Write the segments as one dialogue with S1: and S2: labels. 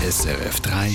S1: SRF 3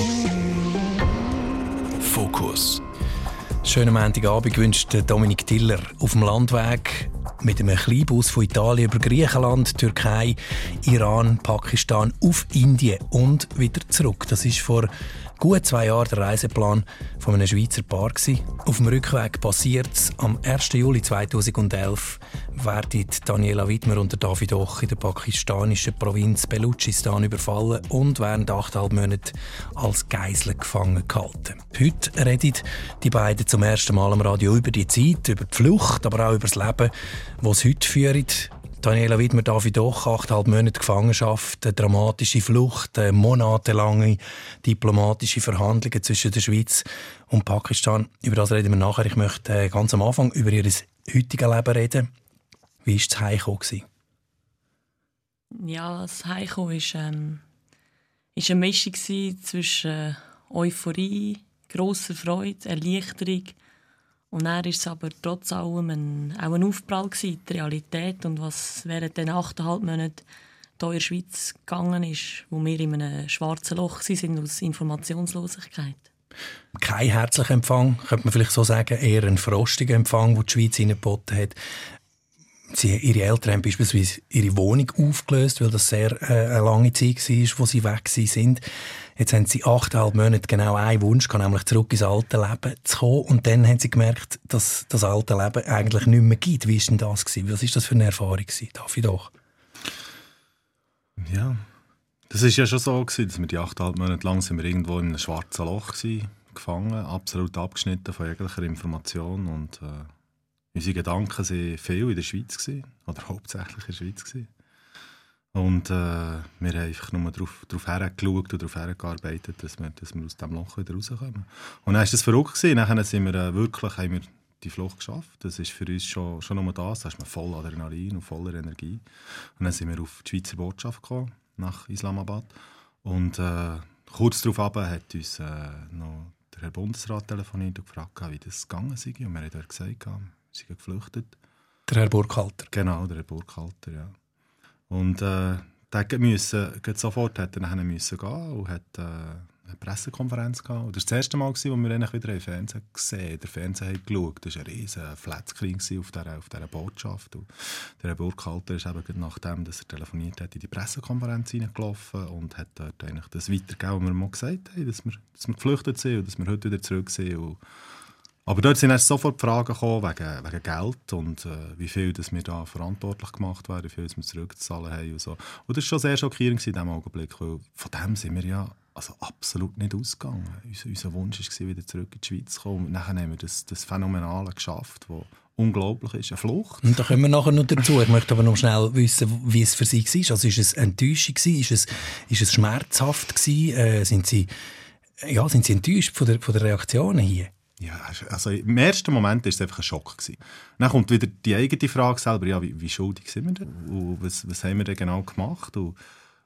S1: Fokus.
S2: Schönen Montagabend wünscht Dominik Tiller auf dem Landweg mit einem Kleinbus von Italien über Griechenland, Türkei, Iran, Pakistan auf Indien und wieder zurück. Das ist vor gut 2 Jahren der Reiseplan von einem Schweizer Paar gewesen. Auf dem Rückweg passiert es. Am 1. Juli 2011 werden Daniela Widmer und David Och in der pakistanischen Provinz Belutschistan überfallen und während 8,5 Monate als Geisel gefangen gehalten. Heute reden die beiden zum ersten Mal am Radio über die Zeit, über die Flucht, aber auch über das Leben, das sie heute führen. Daniela Widmer, David Och, 8,5 Monate Gefangenschaft, eine dramatische Flucht, monatelange diplomatische Verhandlungen zwischen der Schweiz und Pakistan. Über das reden wir nachher. Ich möchte ganz am Anfang über ihr heutiges Leben reden. Wie war das Heimkommen?
S3: Ja, das Heimkommen war eine Mischung zwischen Euphorie, grosser Freude, Erleichterung. Und dann war es aber trotz allem auch ein Aufprall gewesen, die Realität und was während den 8,5 Monaten hier in der Schweiz gegangen ist, wo wir in einem schwarzen Loch waren aus Informationslosigkeit.
S2: Kein herzlicher Empfang, könnte man vielleicht so sagen, eher ein frostiger Empfang, den die Schweiz ihnen geboten hat. Ihre Eltern haben beispielsweise ihre Wohnung aufgelöst, weil das sehr eine lange Zeit war, wo sie weg waren. Jetzt haben sie 8,5 Monate genau einen Wunsch, nämlich zurück ins alte Leben zu kommen. Und dann haben sie gemerkt, dass das alte Leben eigentlich nicht mehr gibt. Wie war denn das? Was war das für eine Erfahrung? David auch?
S4: Ja, das war ja schon so, dass wir die 8,5 Monate lang sind wir irgendwo in einem schwarzen Loch gefangen, absolut abgeschnitten von jeglicher Information. Und unsere Gedanken waren viel in der Schweiz, oder hauptsächlich in der Schweiz. Und wir haben einfach nur darauf hergeschaut und darauf hergearbeitet, dass wir aus diesem Loch wieder rauskommen. Und dann war das verrückt. Nachher haben wir die Flucht geschafft. Das ist für uns schon nur das. Da ist man voll Adrenalin und voller Energie. Und dann sind wir auf die Schweizer Botschaft gekommen, nach Islamabad. Und kurz darauf hat uns noch der Herr Bundesrat telefoniert und gefragt, wie das gegangen sei. Und wir haben dort gesagt, wir sind geflüchtet.
S2: Der Herr Burkhalter.
S4: Genau, der Herr Burkhalter, ja. Und der musste sofort gehen und hat eine Pressekonferenz gehabt. Und das war das erste Mal, als wir ihn wieder im Fernsehen gesehen haben. Der Fernseher hat geschaut. Das war ein riesiger Flatscreen auf dieser Botschaft. Und der Herr Burkhalter ist eben nachdem, dass er telefoniert hat, in die Pressekonferenz hineingelaufen und hat dort eigentlich das weitergegeben, was wir mal gesagt haben, dass wir geflüchtet sind und dass wir heute wieder zurück sind. Aber dort sind erst sofort Fragen gekommen wegen Geld und wie viel dass wir da verantwortlich gemacht werden, wie viel wir zurückzuzahlen haben und so. Und das war schon sehr schockierend in diesem Augenblick, weil von dem sind wir ja absolut nicht ausgegangen. Unser Wunsch war, wieder zurück in die Schweiz zu kommen. Und dann haben wir das Phänomenale geschafft, das unglaublich ist, eine Flucht.
S2: Und da kommen wir nachher noch dazu. Ich möchte aber noch schnell wissen, wie es für Sie war. Also ist es Enttäuschung gewesen? Ist es schmerzhaft gewesen? Sind Sie enttäuscht von der Reaktionen hier?
S4: Ja, also im ersten Moment war es einfach ein Schock gewesen. Dann kommt wieder die eigene Frage selber, ja, wie schuldig sind wir denn? Und was haben wir denn genau gemacht? Und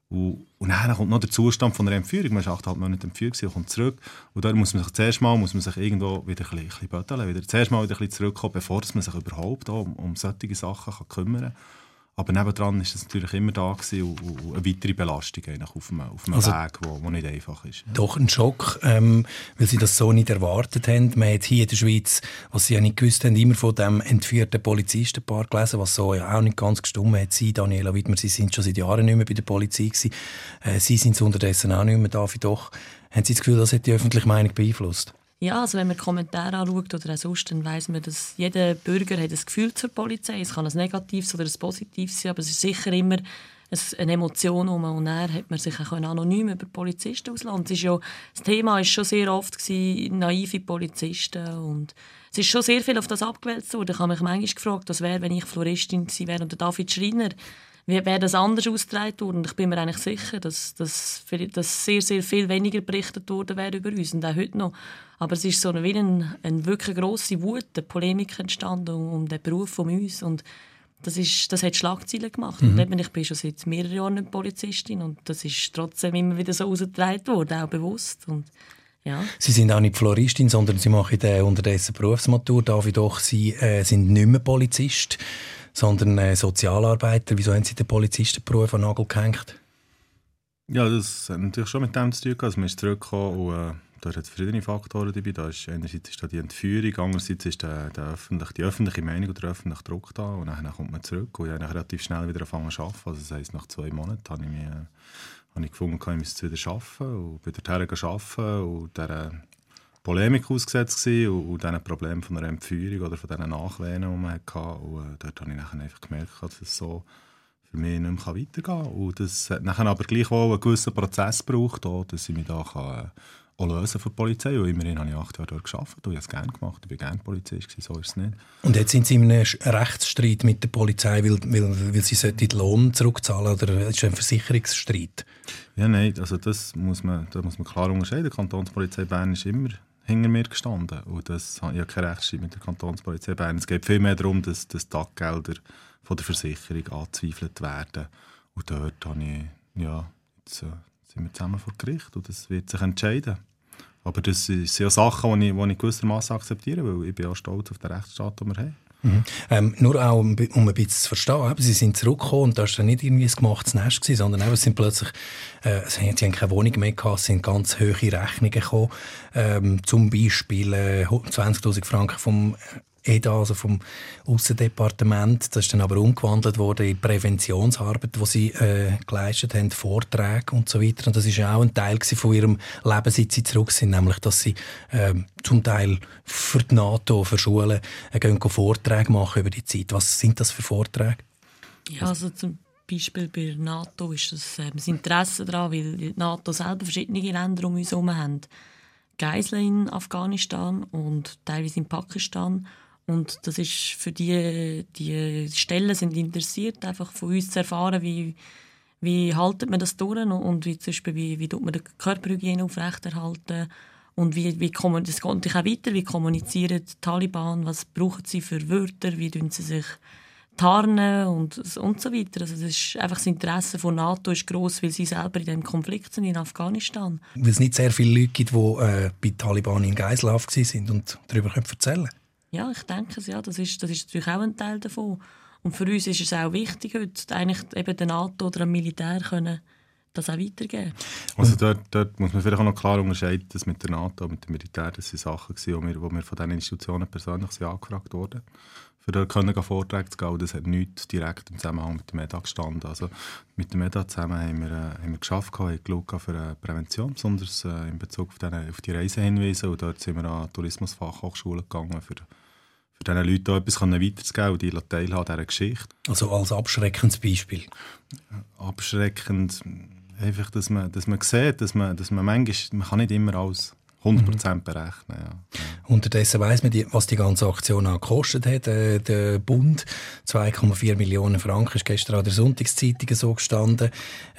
S4: dann kommt noch der Zustand von der Entführung. Man war 8,5 Monate entführt und kommt zurück. Und da muss man sich irgendwo wieder ein bisschen bötteln, zuerst mal wieder ein bisschen zurückkommen, bevor man sich überhaupt um solche Sachen kümmern kann. Aber nebendran war es natürlich immer da und eine weitere Belastung auf einem Weg, der nicht einfach ist. Ja.
S2: Doch ein Schock, weil Sie das so nicht erwartet haben. Man hat hier in der Schweiz, was Sie ja nicht gewusst haben, immer von dem entführten Polizistenpaar gelesen, was so ja auch nicht ganz gestimmt hat. Sie, Daniela Widmer, Sie sind schon seit Jahren nicht mehr bei der Polizei gewesen. Sie sind es unterdessen auch nicht mehr, David Doch. Haben Sie das Gefühl, das hat die öffentliche Meinung beeinflusst?
S3: Ja, also wenn man Kommentare anschaut oder auch sonst, dann weiss man, dass jeder Bürger hat ein Gefühl zur Polizei. Es kann ein negatives oder ein positives sein, aber es ist sicher immer eine Emotion. Und dann hat man sich auch anonym über Polizisten auslassen. Das Thema war schon sehr oft naive Polizisten. Und es ist schon sehr viel auf das abgewälzt worden. Ich habe mich manchmal gefragt, was wäre, wenn ich Floristin gewesen wäre und der David Schreiner. Wie wäre das anders ausgetragen worden? Und ich bin mir eigentlich sicher, dass sehr, sehr viel weniger berichtet worden wäre über uns und auch heute noch. Aber es ist so eine wirklich grosse Wut, eine Polemik entstanden um den Beruf von uns. Und das hat Schlagzeilen gemacht. Und ich bin schon seit mehreren Jahren nicht Polizistin und das ist trotzdem immer wieder so ausgetragen worden, auch bewusst. Und ja.
S2: Sie sind auch nicht Floristin, sondern Sie machen unterdessen Berufsmatur. David Doch, Sie sind nicht mehr Polizist, sondern Sozialarbeiter. Wieso haben Sie den Polizistenberuf an den Nagel gehängt?
S4: Ja, das hat natürlich schon mit dem zu tun gehabt. Also man ist zurückgekommen und da hat es verschiedene Faktoren dabei. Einerseits ist da die Entführung, andererseits ist die öffentliche Meinung oder der öffentliche Druck da und dann kommt man zurück und ich habe relativ schnell wieder angefangen zu arbeiten. Also das heisst, nach 2 Monaten habe ich gefunden, ich müsste es wieder arbeiten und bin dorthin arbeiten und dieser Polemik ausgesetzt gewesen und diesen Problemen von einer Entführung oder von diesen Nachwehen, die man hatte. Und dort habe ich dann einfach gemerkt, dass es so für mich nicht mehr weitergehen kann. Und das hat dann aber gleichwohl einen gewissen Prozess gebraucht, dass ich mich da auch lösen für die Polizei. Und immerhin habe ich 8 Jahre dort gearbeitet und ich habe es gerne gemacht. Ich war gerne Polizist, so ist es nicht.
S2: Und jetzt sind Sie in einem Rechtsstreit mit der Polizei, weil sie den Lohn zurückzahlen oder ist es ein Versicherungsstreit?
S4: Ja, nein, also da muss man klar unterscheiden. Die Kantonspolizei Bern ist immer hinter mir gestanden. Und ich habe keinen Rechtsstreit mit der Kantonspolizei Bern. Es geht vielmehr darum, dass die Taggelder von der Versicherung angezweifelt werden. Und dort habe ich, jetzt sind wir zusammen vor Gericht und das wird sich entscheiden. Aber das sind ja Sachen, die ich gewissermaßen akzeptiere, weil ich bin auch stolz auf den Rechtsstaat, den wir haben.
S2: Nur auch, um ein bisschen zu verstehen, Sie sind zurückgekommen und das war nicht irgendwie ein gemachtes Nest, sondern es sind plötzlich, Sie haben keine Wohnung mehr gehabt, es sind ganz hohe Rechnungen gekommen, zum Beispiel 20'000 Franken vom EDA, also vom Aussendepartement. Das ist dann aber umgewandelt worden in Präventionsarbeit, die sie geleistet haben, Vorträge und so weiter. Und das war auch ein Teil von ihrem Leben, seit sie zurück sind, nämlich, dass sie zum Teil für die NATO, für Schulen Vorträge machen über die Zeit. Was sind das für Vorträge?
S3: Ja, also zum Beispiel bei der NATO ist das Interesse daran, weil die NATO selber verschiedene Länder um uns herum haben. Geiseln in Afghanistan und teilweise in Pakistan. Und das ist für die Stellen sind interessiert, einfach von uns zu erfahren, wie haltet man das durch und wie zum Beispiel, wie tut man die Körperhygiene aufrechterhalten und das geht natürlich auch weiter, wie kommunizieren die Taliban, was brauchen sie für Wörter, wie tun sie sich tarnen und so weiter. Also das ist einfach das Interesse von NATO ist gross, weil sie selber in diesem Konflikt sind in Afghanistan.
S2: Weil es nicht sehr viele Leute gibt, die bei Taliban in Geiselhaft waren und darüber erzählen können.
S3: Ja, ich denke es, ja. Das ist natürlich auch ein Teil davon. Und für uns ist es auch wichtig, heute eigentlich eben der NATO oder dem Militär können das auch weitergeben.
S4: Also dort muss man vielleicht auch noch klar unterscheiden, dass mit der NATO, mit dem Militär, das sind Sachen gewesen, wo wir von diesen Institutionen persönlich angefragt wurden, für dort Vorträge zu gehen. Das hat nichts direkt im Zusammenhang mit dem EDA gestanden. Also mit dem EDA zusammen haben wir geschafft, haben geschaut für Prävention, besonders in Bezug auf die Reisehinweise. Und dort sind wir an Tourismusfachhochschulen gegangen, für diesen Leuten etwas weiterzugeben und die teilhaben an dieser Geschichte.
S2: Also als abschreckendes Beispiel?
S4: Abschreckend, einfach, dass man sieht, dass man manchmal, man kann nicht immer alles 100% berechnen. Ja.
S2: Unterdessen weiss man, was die ganze Aktion auch gekostet hat. Der Bund, 2,4 Millionen Franken, ist gestern an der Sonntagszeitung so gestanden.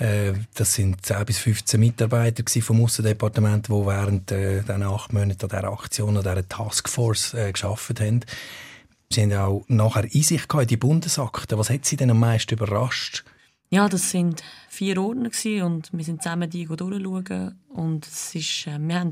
S2: Das sind 10 bis 15 Mitarbeiter vom Aussendepartement, die während diesen 8 Monaten an dieser Aktion, an dieser Taskforce gearbeitet haben. Sie haben auch nachher Einsicht gehabt in die Bundesakte. Was hat Sie denn am meisten überrascht?
S3: Ja, das sind 4 Ordner und wir sind zusammen die durchschauen. Und es ist,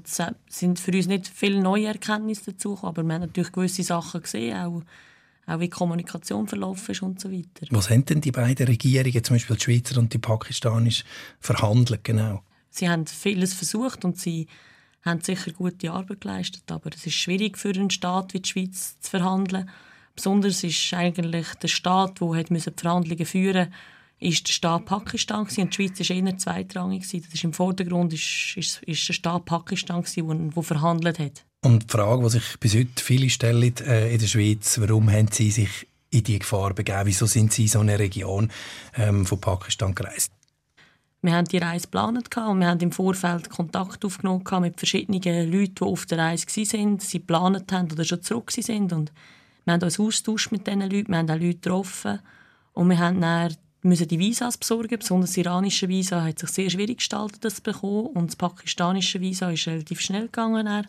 S3: sind für uns nicht viele neue Erkenntnisse dazu gekommen, aber wir haben natürlich gewisse Sachen gesehen, auch wie die Kommunikation verlaufen ist und so weiter. Was
S2: haben denn die beiden Regierungen, zum Beispiel die Schweizer und die pakistanische, verhandelt genau?
S3: Sie haben vieles versucht und sie haben sicher gute Arbeit geleistet, aber es ist schwierig für einen Staat wie die Schweiz zu verhandeln. Besonders ist eigentlich der Staat, der die Verhandlungen führen musste, ist der Staat Pakistan gewesen, und die Schweiz war eher zweitrangig. Das ist im Vordergrund ist der Staat Pakistan gewesen, der verhandelt hat.
S2: Und die Frage, die sich bis heute viele stellen in der Schweiz, warum haben Sie sich in diese Gefahr begeben? Wieso sind Sie in so eine Region von Pakistan gereist?
S3: Wir haben die Reise geplant und wir haben im Vorfeld Kontakt aufgenommen mit verschiedenen Leuten, die auf der Reise waren, sie geplant haben oder schon zurück waren. Und wir haben uns austauscht mit diesen Leuten, wir haben auch Leute getroffen und wir haben dann müssen die Visas besorgen. Besonders das iranische Visa hat sich sehr schwierig gestaltet, das zu bekommen. Und das pakistanische Visa ist relativ schnell gegangen.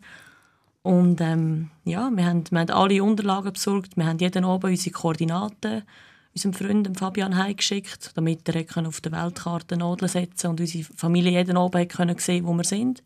S3: Und wir haben alle Unterlagen besorgt. Wir haben jeden Abend unsere Koordinaten unserem Freund Fabian heimgeschickt, damit er auf der Weltkarte Nadeln setzen konnte und unsere Familie jeden Abend sehen, wo wir sind.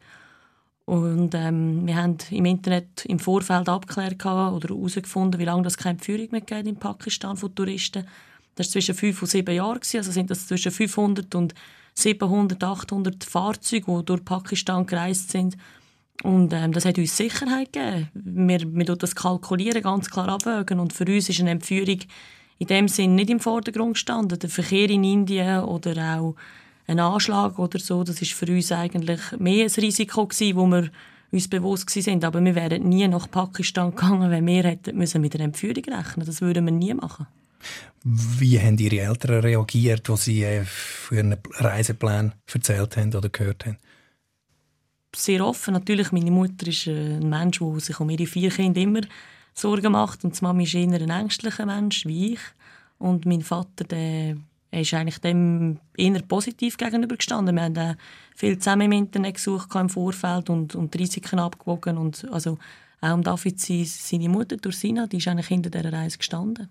S3: Und wir haben im Internet im Vorfeld abgeklärt oder herausgefunden, wie lange das keine Führung mehr gibt in Pakistan von Touristen. Das war zwischen 5 und 7 Jahren, also sind das zwischen 500 und 700, 800 Fahrzeuge, die durch Pakistan gereist sind. Und das hat uns Sicherheit gegeben. Wir das kalkulieren, ganz klar abwägen. Und für uns ist eine Entführung in dem Sinn nicht im Vordergrund gestanden. Der Verkehr in Indien oder auch ein Anschlag oder so, das ist für uns eigentlich mehr ein Risiko gewesen, wo wir uns bewusst waren. Aber wir wären nie nach Pakistan gegangen, wenn wir hätten mit einer Entführung rechnen. Das würden wir nie machen.
S2: Wie haben Ihre Eltern reagiert, als Sie für einen Reiseplan erzählt haben oder gehört haben?
S3: Sehr offen. Natürlich, meine Mutter ist ein Mensch, der sich um ihre 4 Kinder immer Sorgen macht. Und die Mama ist eher ein ängstlicher Mensch, wie ich. Und mein Vater, er ist eigentlich dem eher positiv gegenübergestanden. Wir haben auch viel zusammen im Internet gesucht im Vorfeld und die Risiken abgewogen. Und also auch David, seine Mutter, Dursina, die ist eigentlich hinter dieser Reise gestanden.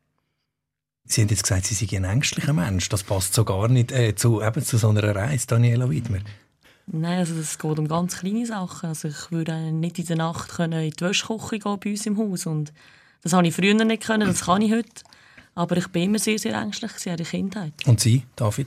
S2: Sie haben jetzt gesagt, Sie sind ein ängstlicher Mensch. Das passt so gar nicht zu so einer Reise, Daniela Widmer.
S3: Nein, also es geht um ganz kleine Sachen. Also ich würde nicht in der Nacht in die Wäschküche gehen bei uns im Haus. Und das habe ich früher nicht können, das kann ich heute. Aber ich bin immer sehr, sehr ängstlich in der Kindheit.
S2: Und Sie, David?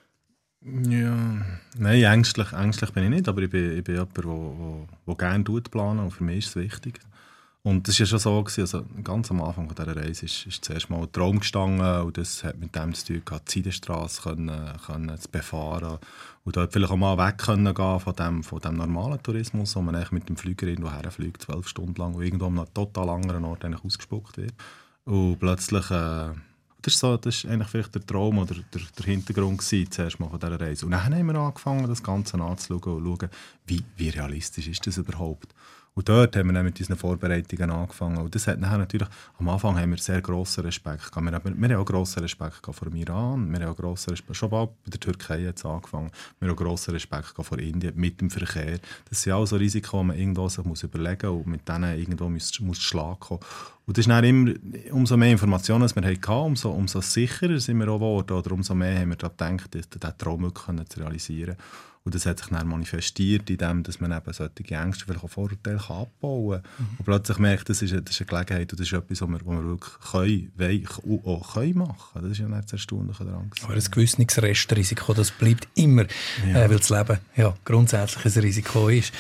S4: Ja, nein, ängstlich bin ich nicht, aber ich bin jemand, der gerne planen, und für mich ist es wichtig. Und das war ja schon so, also ganz am Anfang dieser Reise ist zuerst mal ein Traum gestanden, und das hat mit dem zu tun gehabt, die Seidenstrasse können zu befahren und dort vielleicht auch mal weg können gehen von dem normalen Tourismus, wo man eigentlich mit dem Flüger irgendwo herfliegt, 12 Stunden lang, und irgendwo an einem total anderen Ort eigentlich ausgespuckt wird. Und plötzlich, das ist eigentlich vielleicht der Traum oder der Hintergrund gewesen, zuerst mal von dieser Reise. Und dann haben wir angefangen, das Ganze anzuschauen und schauen, wie realistisch ist das überhaupt. Und dort haben wir dann mit unseren Vorbereitungen angefangen. Und das hat nachher natürlich, am Anfang haben wir sehr grossen Respekt gehabt. Wir haben auch grossen Respekt gehabt vor dem Iran, wir haben auch grossen Respekt, schon bald bei der Türkei hat es angefangen, wir haben auch grossen Respekt gehabt vor Indien, mit dem Verkehr. Das sind auch so Risiken, die man irgendwo sich überlegen muss und mit denen irgendwo muss Schlag kommen. Und das ist dann immer, umso mehr Informationen wir hatten, umso sicherer sind wir auch geworden, oder umso mehr haben wir daran gedacht, diesen Traum wirklich zu realisieren. Und das hat sich dann manifestiert, indem dass man eben solche Ängste, vielleicht auch Vorurteile abbauen kann. Und plötzlich merkt, das ist eine Gelegenheit und das ist etwas, was wir wirklich können machen. Das ist ja nicht das Erstaunliche daran.
S2: Aber ein gewisses Restrisiko, das bleibt immer, weil das Leben ja grundsätzlich ein Risiko ist.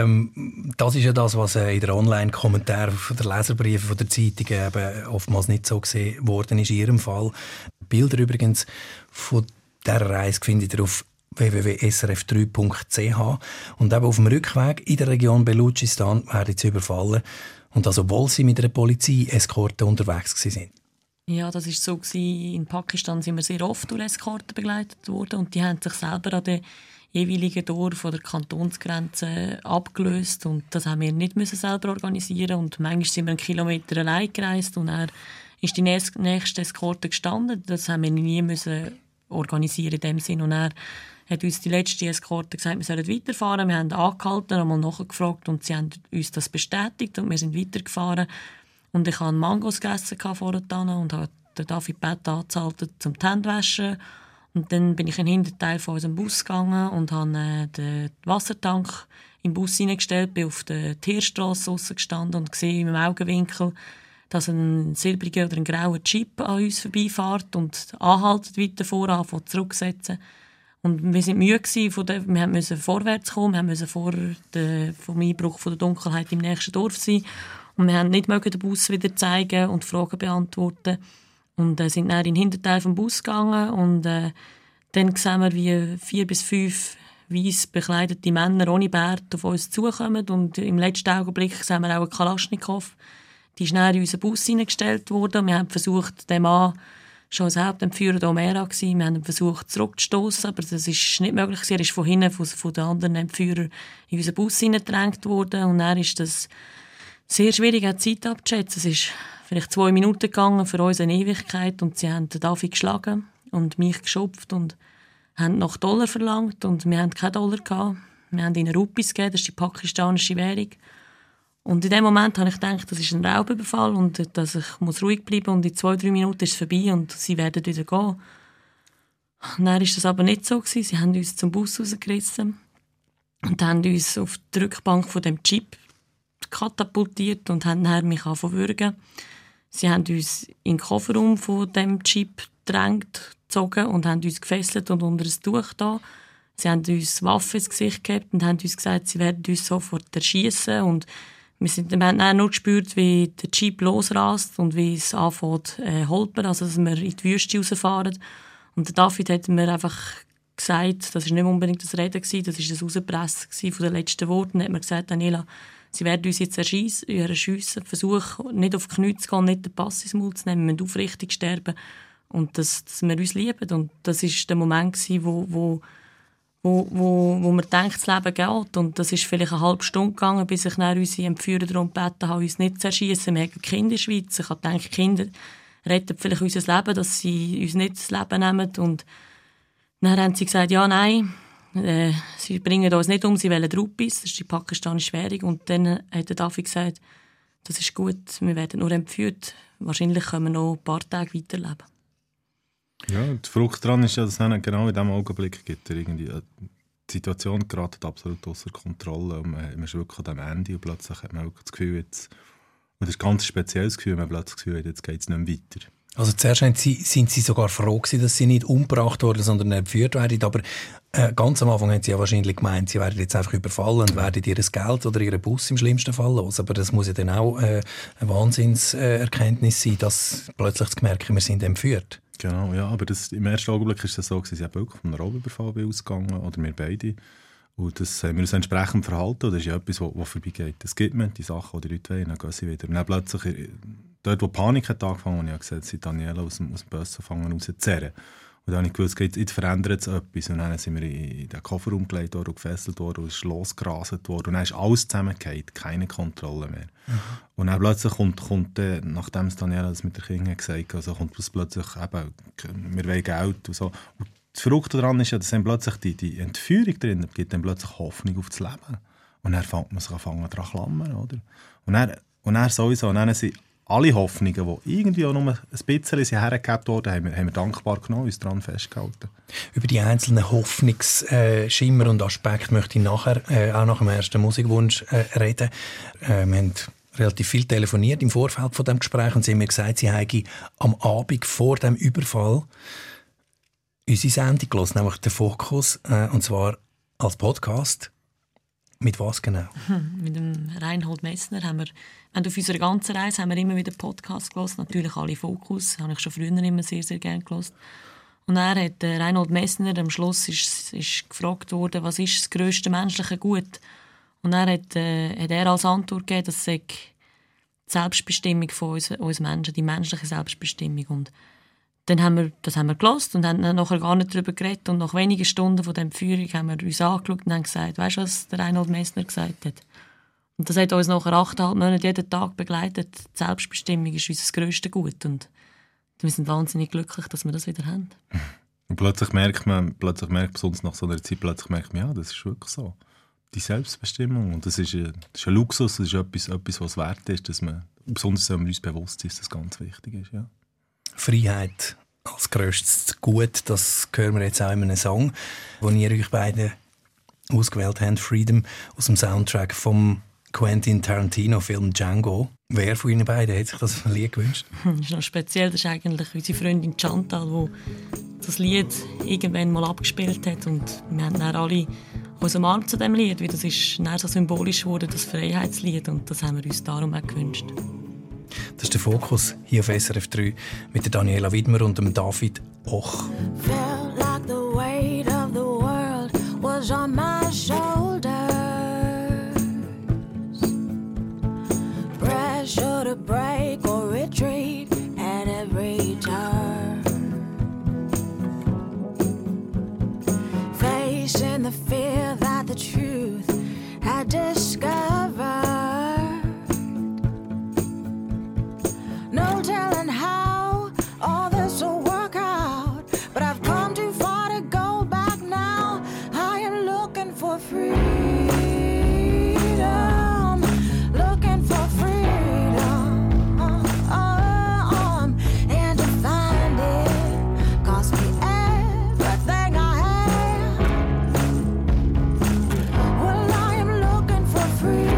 S2: Das ist ja das, was in den Online-Kommentaren von der Leserbriefe von der Zeitungen eben oftmals nicht so gesehen worden ist in Ihrem Fall. Bilder übrigens von dieser Reise findet ihr auf www.srf3.ch. Und eben auf dem Rückweg in der Region Belutschistan werden sie überfallen. Und das, obwohl sie mit einer Polizei-Eskorte unterwegs waren.
S3: Ja, das war so. In Pakistan sind wir sehr oft durch Eskorten begleitet worden. Und die haben sich selber an den jeweiligen Tor von der Kantonsgrenze abgelöst. Und das haben wir nicht selber organisieren. Und manchmal sind wir 1 Kilometer allein gereist. Und dann ist die nächste Eskorte gestanden. Das haben wir nie organisieren in dem Sinn. Und er hat uns die letzte Eskorte gesagt, wir sollen weiterfahren. Wir haben angehalten, einmal nachgefragt und sie haben uns das bestätigt und wir sind weitergefahren. Und ich habe Mangos gegessen vorher und habe den David Bett angehalten zum Händewaschen. Und dann bin ich in den Hinterteil von unserem Bus gegangen und habe den Wassertank im Bus hineingestellt, bin auf der Tierstrasse draussen gestanden und gesehen im Augenwinkel, dass ein silbriger oder ein grauer Jeep an uns vorbeifährt und anhaltet, weiter voran, zurücksetzen. Und wir waren müde, wir mussten vorwärts kommen, wir mussten vor dem Einbruch von der Dunkelheit im nächsten Dorf sein. Und wir haben nicht den Bus wieder zeigen und Fragen beantworten. Und sind dann in den Hinterteil vom Bus gegangen. Und dann sehen wir, wie 4 bis 5 weiss bekleidete Männer ohne Bart auf uns zukommen. Und im letzten Augenblick sehen wir auch einen Kalaschnikow. Die ist dann in unseren Bus hineingestellt worden. Wir haben versucht, den Mann, schon als Hauptentführer da Omera gsi, wir haben versucht zurückzustossen, aber das ist nicht möglich. Er ist von hinten von den anderen Entführern in unseren Bus hineingedrängt worden. Und dann ist das sehr schwierig, die Zeit abzuschätzen. Es ist vielleicht 2 Minuten gegangen, für uns eine Ewigkeit. Und sie haben den David geschlagen und mich geschopft und haben noch $, verlangt. Und wir hatten keinen $. Wir haben ihnen Rupees gegeben, das ist die pakistanische Währung. Und in dem Moment habe ich gedacht, das ist ein Raubüberfall und dass ich ruhig bleiben muss. Und in 2-3 Minuten ist es vorbei und sie werden wieder gehen. Und dann war das aber nicht so. Sie haben uns zum Bus rausgerissen und haben uns auf die Rückbank von dem Jeep katapultiert und haben dann mich würgen. Sie haben uns in den Kofferraum von dem Jeep gedrängt, gezogen und haben uns gefesselt und unter ein Tuch da. Sie haben uns Waffen ins Gesicht gehabt und haben uns gesagt, sie werden uns sofort erschießen. Und wir haben dann nur gespürt, wie der Jeep losrast und wie es anfängt holpern, also dass wir in die Wüste rausfahren. Und der David hat mir einfach gesagt, das war nicht unbedingt das Reden, das war das Rauspressen von den letzten Worten. Dann hat mir gesagt, Daniela, sie werden uns jetzt erschiessen. Versuch nicht auf die Knie zu gehen, nicht den Pass ins Maul zu nehmen. Wir müssen aufrichtig sterben. Und dass wir uns lieben. Und das war der Moment, wo man denkt, das Leben geht. Und das ist vielleicht eine halbe Stunde gegangen, bis ich dann unsere Entführer darum gebeten habe, uns nicht zu erschiessen. Wir haben Kinder in der Schweiz. Ich habe gedacht, Kinder retten vielleicht unser Leben, dass sie uns nicht das Leben nehmen. Und dann haben sie gesagt, ja, nein, sie bringen uns nicht um, sie wollen Rupees, das ist die pakistanische Währung. Und dann hat der David gesagt, das ist gut, wir werden nur entführt, wahrscheinlich können wir noch ein paar Tage weiterleben.
S4: Ja, die Frucht daran ist ja, dass es genau in diesem Augenblick gibt. Die Situation gerät absolut außer Kontrolle und man ist wirklich an dem Ende und plötzlich hat man wirklich das Gefühl, und das ist ein ganz spezielles Gefühl, man hat plötzlich das Gefühl, jetzt geht es nicht mehr weiter.
S2: Also zuerst sind Sie sogar froh gewesen, dass Sie nicht umgebracht wurden, sondern entführt werden. Aber ganz am Anfang haben Sie ja wahrscheinlich gemeint, Sie werden jetzt einfach überfallen und werden Ihr Geld oder Ihren Bus im schlimmsten Fall los. Aber das muss ja dann auch eine Wahnsinnserkenntnis sein, dass plötzlich zu merken, wir sind entführt.
S4: Genau, ja, aber im ersten Augenblick ist es so, sie haben wirklich von einem Raubüberfall ausgegangen, oder wir beide. Und das haben wir uns entsprechend verhalten. Und das ist ja etwas, was vorbeigeht. Es gibt mir die Sachen, die die Leute wollen, dann gehen sie wieder. Und dann plötzlich, dort wo die Panik hat angefangen, habe ich gesehen, sie Daniela aus dem Bus rauszuzerren. Und dann habe ich gewusst, jetzt verändert es etwas. Und dann sind wir in den Kofferraum gelegt worden, gefesselt worden, und es ist losgerasselt worden. Und dann ist alles zusammengefallen, keine Kontrolle mehr. Mhm. Und dann plötzlich kommt nachdem es Daniela das mit den Kindern gesagt hat, also kommt plötzlich eben, wir wollen Geld und so. Und das Verrückte daran ist ja, dass dann plötzlich die Entführung drin gibt, dann plötzlich Hoffnung auf das Leben. Und dann fängt man sich daran zu klammern, oder? Und dann sowieso, und dann sind alle Hoffnungen, die irgendwie auch nur ein bisschen hergegeben wurden, haben wir dankbar genommen, uns daran festgehalten. Über die einzelnen Hoffnungsschimmer und Aspekte möchte ich nachher, auch nach dem ersten Musikwunsch reden. Wir haben relativ viel telefoniert im Vorfeld von dem Gespräch und sie haben mir gesagt, sie haben am Abend vor dem Überfall unsere Sendung gehört, nämlich den Fokus, und zwar als Podcast. Mit was genau?
S3: Mit dem Reinhold Messner haben wir, und auf unserer ganzen Reise haben wir immer wieder Podcasts gehört. Natürlich alle Fokus, habe ich schon früher immer sehr, sehr gerne gehört. Und er hat Reinhold Messner, am Schluss ist gefragt worden, was ist das grösste menschliche Gut? Und er hat als Antwort gegeben, das sei die Selbstbestimmung von uns Menschen, die menschliche Selbstbestimmung. Und dann haben wir gehört und haben nachher gar nicht darüber geredet. Und nach wenigen Stunden von der Entführung haben wir uns angeschaut und haben gesagt, weißt du, was der Reinhold Messner gesagt hat? Und das hat uns nachher 8,5 Monate jeden Tag begleitet. Die Selbstbestimmung ist unser grösstes Gut. Und wir sind wahnsinnig glücklich, dass wir das wieder haben.
S4: Und plötzlich merkt man, besonders nach so einer Zeit, ja, das ist wirklich so. Die Selbstbestimmung. Und das ist ein Luxus, das ist etwas, was wert ist, dass man, besonders wenn wir uns bewusst ist, dass das ganz wichtig ist, ja.
S2: Freiheit als grösstes Gut, das hören wir jetzt auch in einem Song, den ihr euch beide ausgewählt habt, Freedom, aus dem Soundtrack vom Quentin Tarantino-Film Django. Wer von Ihnen beiden hat sich das Lied gewünscht?
S3: Das ist noch speziell, das ist eigentlich unsere Freundin Chantal, die das Lied irgendwann mal abgespielt hat. Und wir haben dann alle uns umarmt zu diesem Lied, weil das ist dann so symbolisch geworden, das Freiheitslied. Und das haben wir uns darum auch gewünscht.
S2: Das ist der Fokus hier auf SRF 3 mit der Daniela Widmer und dem David Och.
S1: Felt like the weight of the world was on my shoulders. Pressure to break or retreat at every turn. Facing the fear that the truth had discovered. No telling how all this will work out, but I've come too far to go back now. I am looking for freedom, looking for freedom, and to find it cost me everything I have. Well, I am looking for freedom.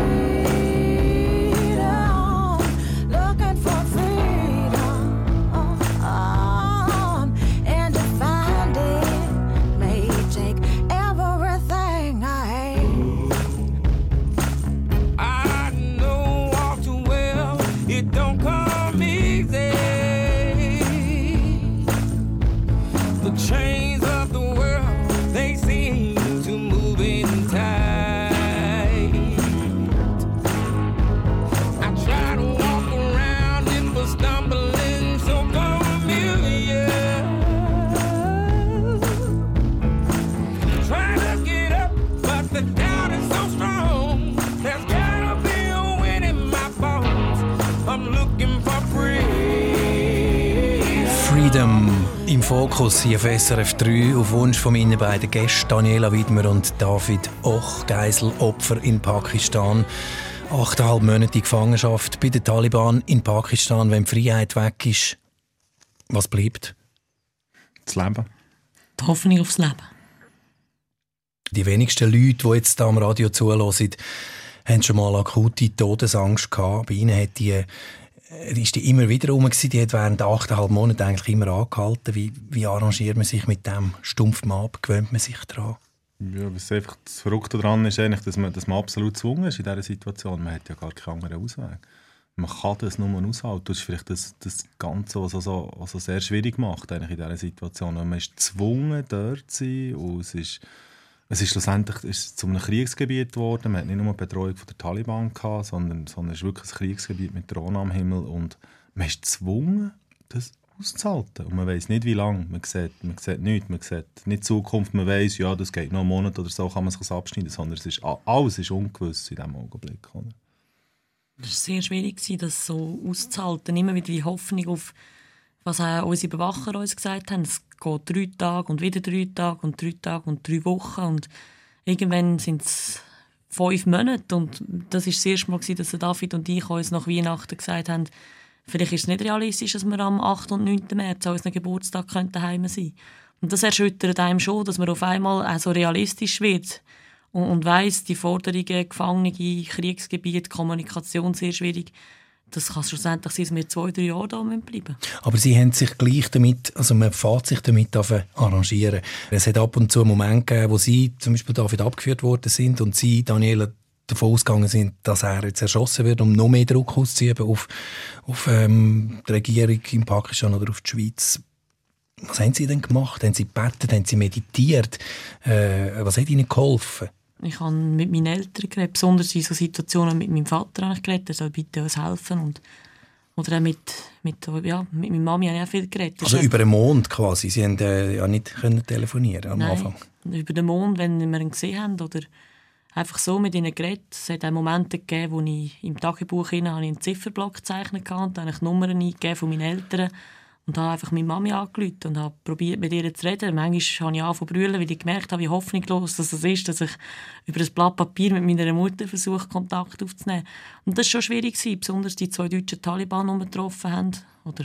S5: the doubt is so strong. There's gotta be a wind in my bones. I'm looking for
S2: Freedom im Fokus hier auf SRF 3 auf Wunsch von meinen beiden Gästen Daniela Widmer und David Och, Geiselopfer in Pakistan. 8,5 Monate Gefangenschaft bei den Taliban in Pakistan. Wenn die Freiheit weg ist, was bleibt?
S4: Das Leben.
S3: Die Hoffnung aufs Leben.
S2: Die wenigsten Leute, die jetzt hier am Radio zuhören, haben schon mal akute Todesangst gehabt. Bei ihnen hat die immer wieder rum gewesen. Die hat während 8,5 Monaten eigentlich immer angehalten. Wie arrangiert man sich mit dem? Stumpft man ab? Gewöhnt man sich daran?
S4: Ja, was einfach das Verrückte daran ist, eigentlich, dass man absolut gezwungen ist in dieser Situation. Man hat ja gar keinen anderen Ausweg. Man kann das nur aushalten. Das ist vielleicht das Ganze, was so sehr schwierig macht eigentlich in dieser Situation. Man ist gezwungen, dort zu sein. Und es ist schlussendlich zu einem Kriegsgebiet geworden. Man hat nicht nur eine Betreuung von der Taliban gehabt, sondern es ist wirklich ein Kriegsgebiet mit Drohnen am Himmel. Und man ist gezwungen, das auszuhalten. Und man weiss nicht, wie lange. Man sieht nichts. Man sieht nicht die Zukunft. Man weiss, ja, das geht noch einen Monat oder so, kann man sich abschneiden. Sondern alles ist ungewiss in diesem Augenblick. Oder?
S3: Es war sehr schwierig, das so auszuhalten. Immer wieder die Hoffnung auf, was auch unsere Bewacher uns gesagt haben. Es geht 3 Tage und wieder 3 Tage und 3 Tage und 3 Wochen. Und irgendwann sind es 5 Monate. Und das war das erste Mal, dass David und ich uns nach Weihnachten gesagt haben, vielleicht ist es nicht realistisch, dass wir am 8. und 9. März an unserem Geburtstag daheim sein könnten. Und das erschüttert einem schon, dass man auf einmal auch so realistisch wird. Und weiss, die Forderungen, Gefangene, Kriegsgebiet, Kommunikation sehr schwierig. Das kann schlussendlich sein, dass wir 2-3 Jahre da bleiben müssen.
S2: Aber Sie haben sich gleich damit, also man fährt sich damit arrangieren. Es hat ab und zu Momente gegeben, wo Sie zum Beispiel David abgeführt worden sind und Sie, Daniela, davon ausgegangen sind, dass er jetzt erschossen wird, um noch mehr Druck auszuüben auf die Regierung in Pakistan oder auf die Schweiz. Was haben Sie denn gemacht? Haben Sie gebetet? Haben Sie meditiert? Was hat Ihnen geholfen?
S3: Ich habe mit meinen Eltern geredet, besonders in so Situationen mit meinem Vater geredet, er soll bitte uns helfen. Oder auch mit meiner Mami habe ich auch viel geredet.
S2: Also über den Mond quasi? Sie haben ja nicht telefonieren am Anfang?
S3: Über den Mond, wenn wir ihn gesehen haben. Oder einfach so mit ihnen geredet. Es hat auch Momente gegeben, wo ich im Tagebuch einen Zifferblock gezeichnet habe und dann Nummern eingegeben von meinen Eltern. Und habe einfach meine Mami angerufen und habe probiert, mit ihr zu reden. Manchmal habe ich angefangen zu brüllen, weil ich gemerkt habe, wie hoffnungslos das ist, dass ich über ein Blatt Papier mit meiner Mutter versuche, Kontakt aufzunehmen. Und das war schon schwierig, besonders die 2 deutschen Taliban, die wir getroffen haben.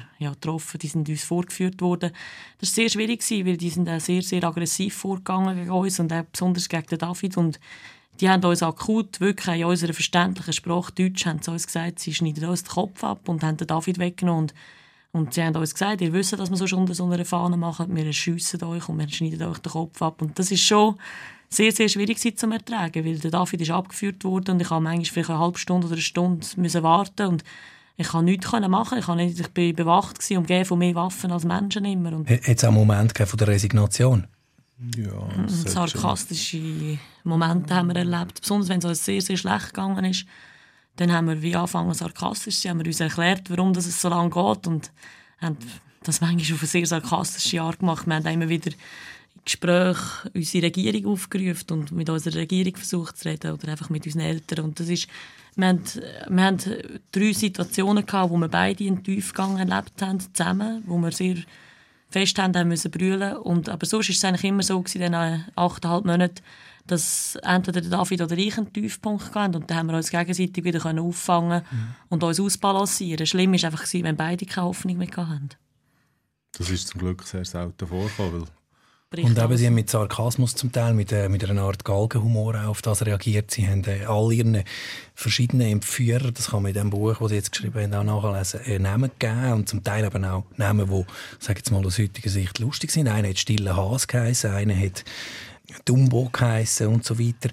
S3: Die sind uns vorgeführt worden. Das war sehr schwierig, weil die sind auch sehr, sehr aggressiv vorgegangen gegen uns und auch besonders gegen den David. Und die haben uns akut, wirklich in unserer verständlichen Sprache Deutsch, haben sie uns gesagt, sie schneiden uns den Kopf ab und haben den David weggenommen. Und sie haben uns gesagt, ihr wisst, dass wir so unter so einer Fahne machen, wir erschiessen euch und wir schneiden euch den Kopf ab. Und das ist schon sehr, sehr schwierig zu ertragen, weil der David ist abgeführt worden und ich musste manchmal vielleicht eine halbe Stunde oder eine Stunde warten und ich konnte nichts machen. Ich war bewacht, umgeben von mehr Waffen als Menschen immer.
S2: Hat es auch einen Moment von der Resignation?
S4: Ja,
S3: sarkastische Momente haben wir erlebt, besonders wenn es uns sehr, sehr schlecht gegangen ist. Dann haben wir wie angefangen sarkastisch zu sein, haben wir uns erklärt, warum das es so lange geht und haben das manchmal auf eine sehr sarkastische Art gemacht. Wir haben immer wieder in Gesprächen unsere Regierung aufgerufen und mit unserer Regierung versucht zu reden oder einfach mit unseren Eltern. Und das ist, wir haben 3 Situationen gehabt, wo wir beide in den Tiefgang erlebt haben, zusammen, wo wir sehr fest haben müssen brüllen. Aber sonst war es eigentlich immer so gewesen, in diesen 8,5 Monaten, dass entweder David oder ich einen Tiefpunkt hatten und dann haben wir uns gegenseitig wieder auffangen und uns ausbalancieren. Schlimm war einfach, wenn beide keine Hoffnung mehr hatten.
S4: Das ist zum Glück sehr selten vorgekommen.
S2: Und eben, Sie haben mit Sarkasmus zum Teil, mit einer Art Galgenhumor auf das reagiert. Sie haben all Ihren verschiedenen Entführern, das kann man in dem Buch, das Sie jetzt geschrieben haben, auch nachlesen, Namen gegeben und zum Teil aber auch Namen, die, sage jetzt mal, aus heutiger Sicht lustig sind. Einer hat Stille Has geheissen, einer hat Dumbo geheissen und so weiter.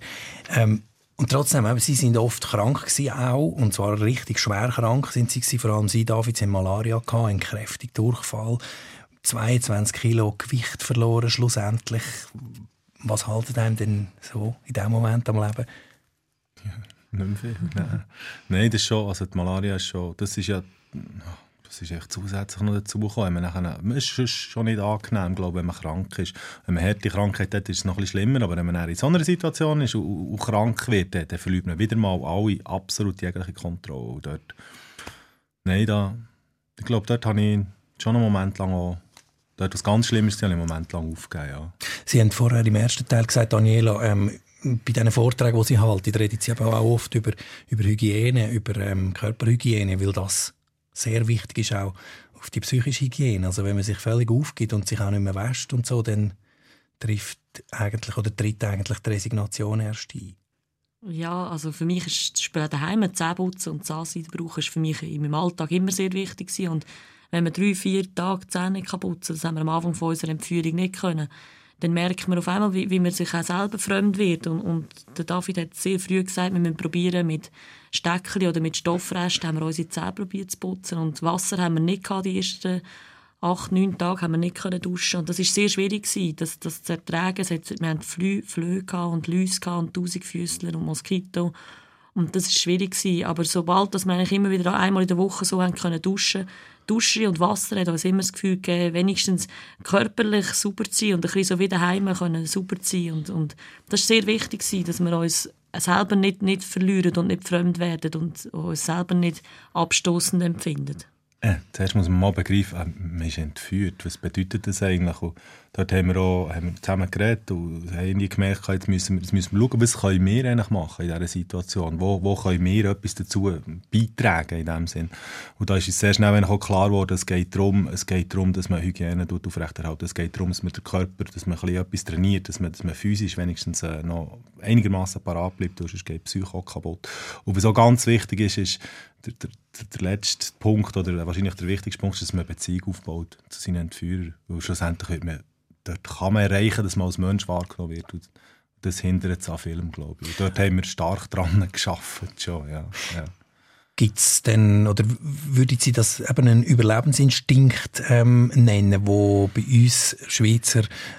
S2: Und trotzdem, sie sind oft krank gewesen, auch, und zwar richtig schwer krank sind sie, vor allem Sie, David, sie haben Malaria gehabt, einen kräftigen Durchfall, 22 Kilo Gewicht verloren schlussendlich. Was haltet einem denn so in diesem Moment am Leben?
S4: Ja, nicht mehr viel. Nein, das ist schon, also die Malaria ist schon, das ist ja es ist echt zusätzlich noch dazu gekommen. Es ist schon nicht angenehm, glaube ich, wenn man krank ist. Wenn man harte Krankheit hat, ist es noch ein bisschen schlimmer, aber wenn man in so einer Situation ist und krank wird, dann verliert man wieder mal alle absolut jegliche Kontrolle. Und dort, ich glaube, dort habe ich schon einen Moment lang auch, dort was ganz Schlimmes, habe ich einen Moment lang aufgegeben. Ja.
S2: Sie haben vorher im ersten Teil gesagt, Daniela, bei diesen Vorträgen, die Sie halten, reden Sie aber auch oft über Hygiene, über Körperhygiene, weil das sehr wichtig ist auch auf die psychische Hygiene. Also wenn man sich völlig aufgibt und sich auch nicht mehr wäscht und so, dann tritt eigentlich die Resignation erst ein.
S3: Ja, also für mich ist das Spiel daheim, Zähneputzen und Zahnseide ist für mich in meinem Alltag immer sehr wichtig gewesen. Und wenn wir 3-4 Tage die Zähne nicht putzen, das haben wir am Anfang von unserer Entführung nicht können, dann merkt man auf einmal, wie man sich auch selber fremd wird. Und der David hat sehr früh gesagt, wir müssen probieren, mit Steckchen oder mit Stoffresten haben wir unsere Zähne probiert zu putzen. Und Wasser haben wir nicht gehabt, die ersten 8-9 Tage haben wir nicht können duschen. Und das war sehr schwierig, das zu ertragen. Wir hatten Flöhe und Läuse und Tausendfüßler und Moskito. Und das war schwierig. Aber sobald wir eigentlich immer wieder einmal in der Woche so können duschen und Wasser hat uns immer das Gefühl gegeben, wenigstens körperlich sauber zu sein und ein bisschen so wie daheim können sauber zu sein. Und das war sehr wichtig, dass wir uns selber nicht verlieren und nicht fremd werden und uns selber nicht abstossend empfinden.
S4: Zuerst muss man mal begreifen, man ist entführt. Was bedeutet das eigentlich? Und dort haben wir zusammen geredet und haben gemerkt, jetzt müssen wir schauen, was können wir eigentlich machen in dieser Situation. Wo können wir etwas dazu beitragen in diesem Sinn? Und da ist es sehr schnell auch klar geworden, es geht darum, dass man Hygiene aufrechterhält. Es geht darum, dass man den Körper, dass man etwas trainiert, dass man physisch wenigstens noch einigermaßen parat bleibt, sonst geht die Psyche auch kaputt. Und was auch ganz wichtig ist der letzte Punkt oder wahrscheinlich der wichtigste Punkt ist, dass man eine Beziehung aufbaut zu seinen Entführern. Weil schlussendlich dort kann man erreichen, dass man als Mensch wahrgenommen wird. Und das hindert es an vielem, glaube ich. Und dort haben wir stark dran gearbeitet schon, ja.
S2: Gibt es denn, oder würden Sie das eben einen Überlebensinstinkt nennen, wo bei uns Schweizer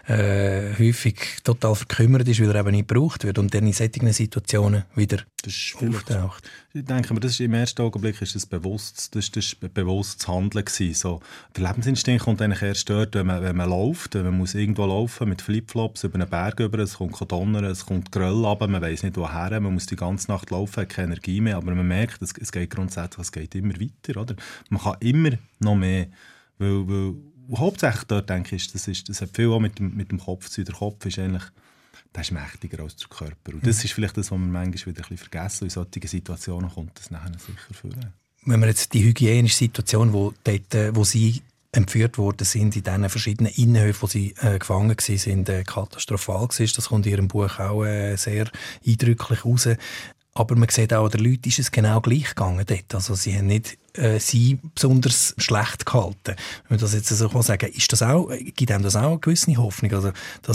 S2: häufig total verkümmert ist, weil er eben nicht gebraucht wird und dann in solchen Situationen wieder auftaucht?
S4: Ich denke, das ist im ersten Augenblick ist das bewusstes Handeln gewesen. So, der Lebensinstinkt kommt eigentlich erst dort, wenn man läuft, wenn man muss irgendwo laufen mit Flipflops über einen Berg über, es kommt Donner, es kommt Gröll runter, man weiss nicht woher, man muss die ganze Nacht laufen, hat keine Energie mehr, aber man merkt, es geht grundsätzlich, es geht immer weiter, oder? Man kann immer noch mehr, weil hauptsächlich dort denke ich, das hat viel auch mit dem Kopf zu tun. Der Kopf ist eigentlich, der ist mächtiger als der Körper. Und das ist vielleicht das, was wir manchmal wieder ein bisschen vergessen. In solchen Situationen kommt das nachher sicher vor.
S2: Wenn wir jetzt die hygienische Situation, wo Sie entführt worden sind, in diesen verschiedenen Innenhöfen, wo Sie gefangen waren, sind katastrophal gewesen. Das kommt in Ihrem Buch auch sehr eindrücklich raus. Aber man sieht auch, der Leuten ist es genau gleich gegangen dort. Also sie haben nicht sie besonders schlecht gehalten. Wenn man das jetzt so sagen kann, gibt einem das auch eine gewisse Hoffnung, also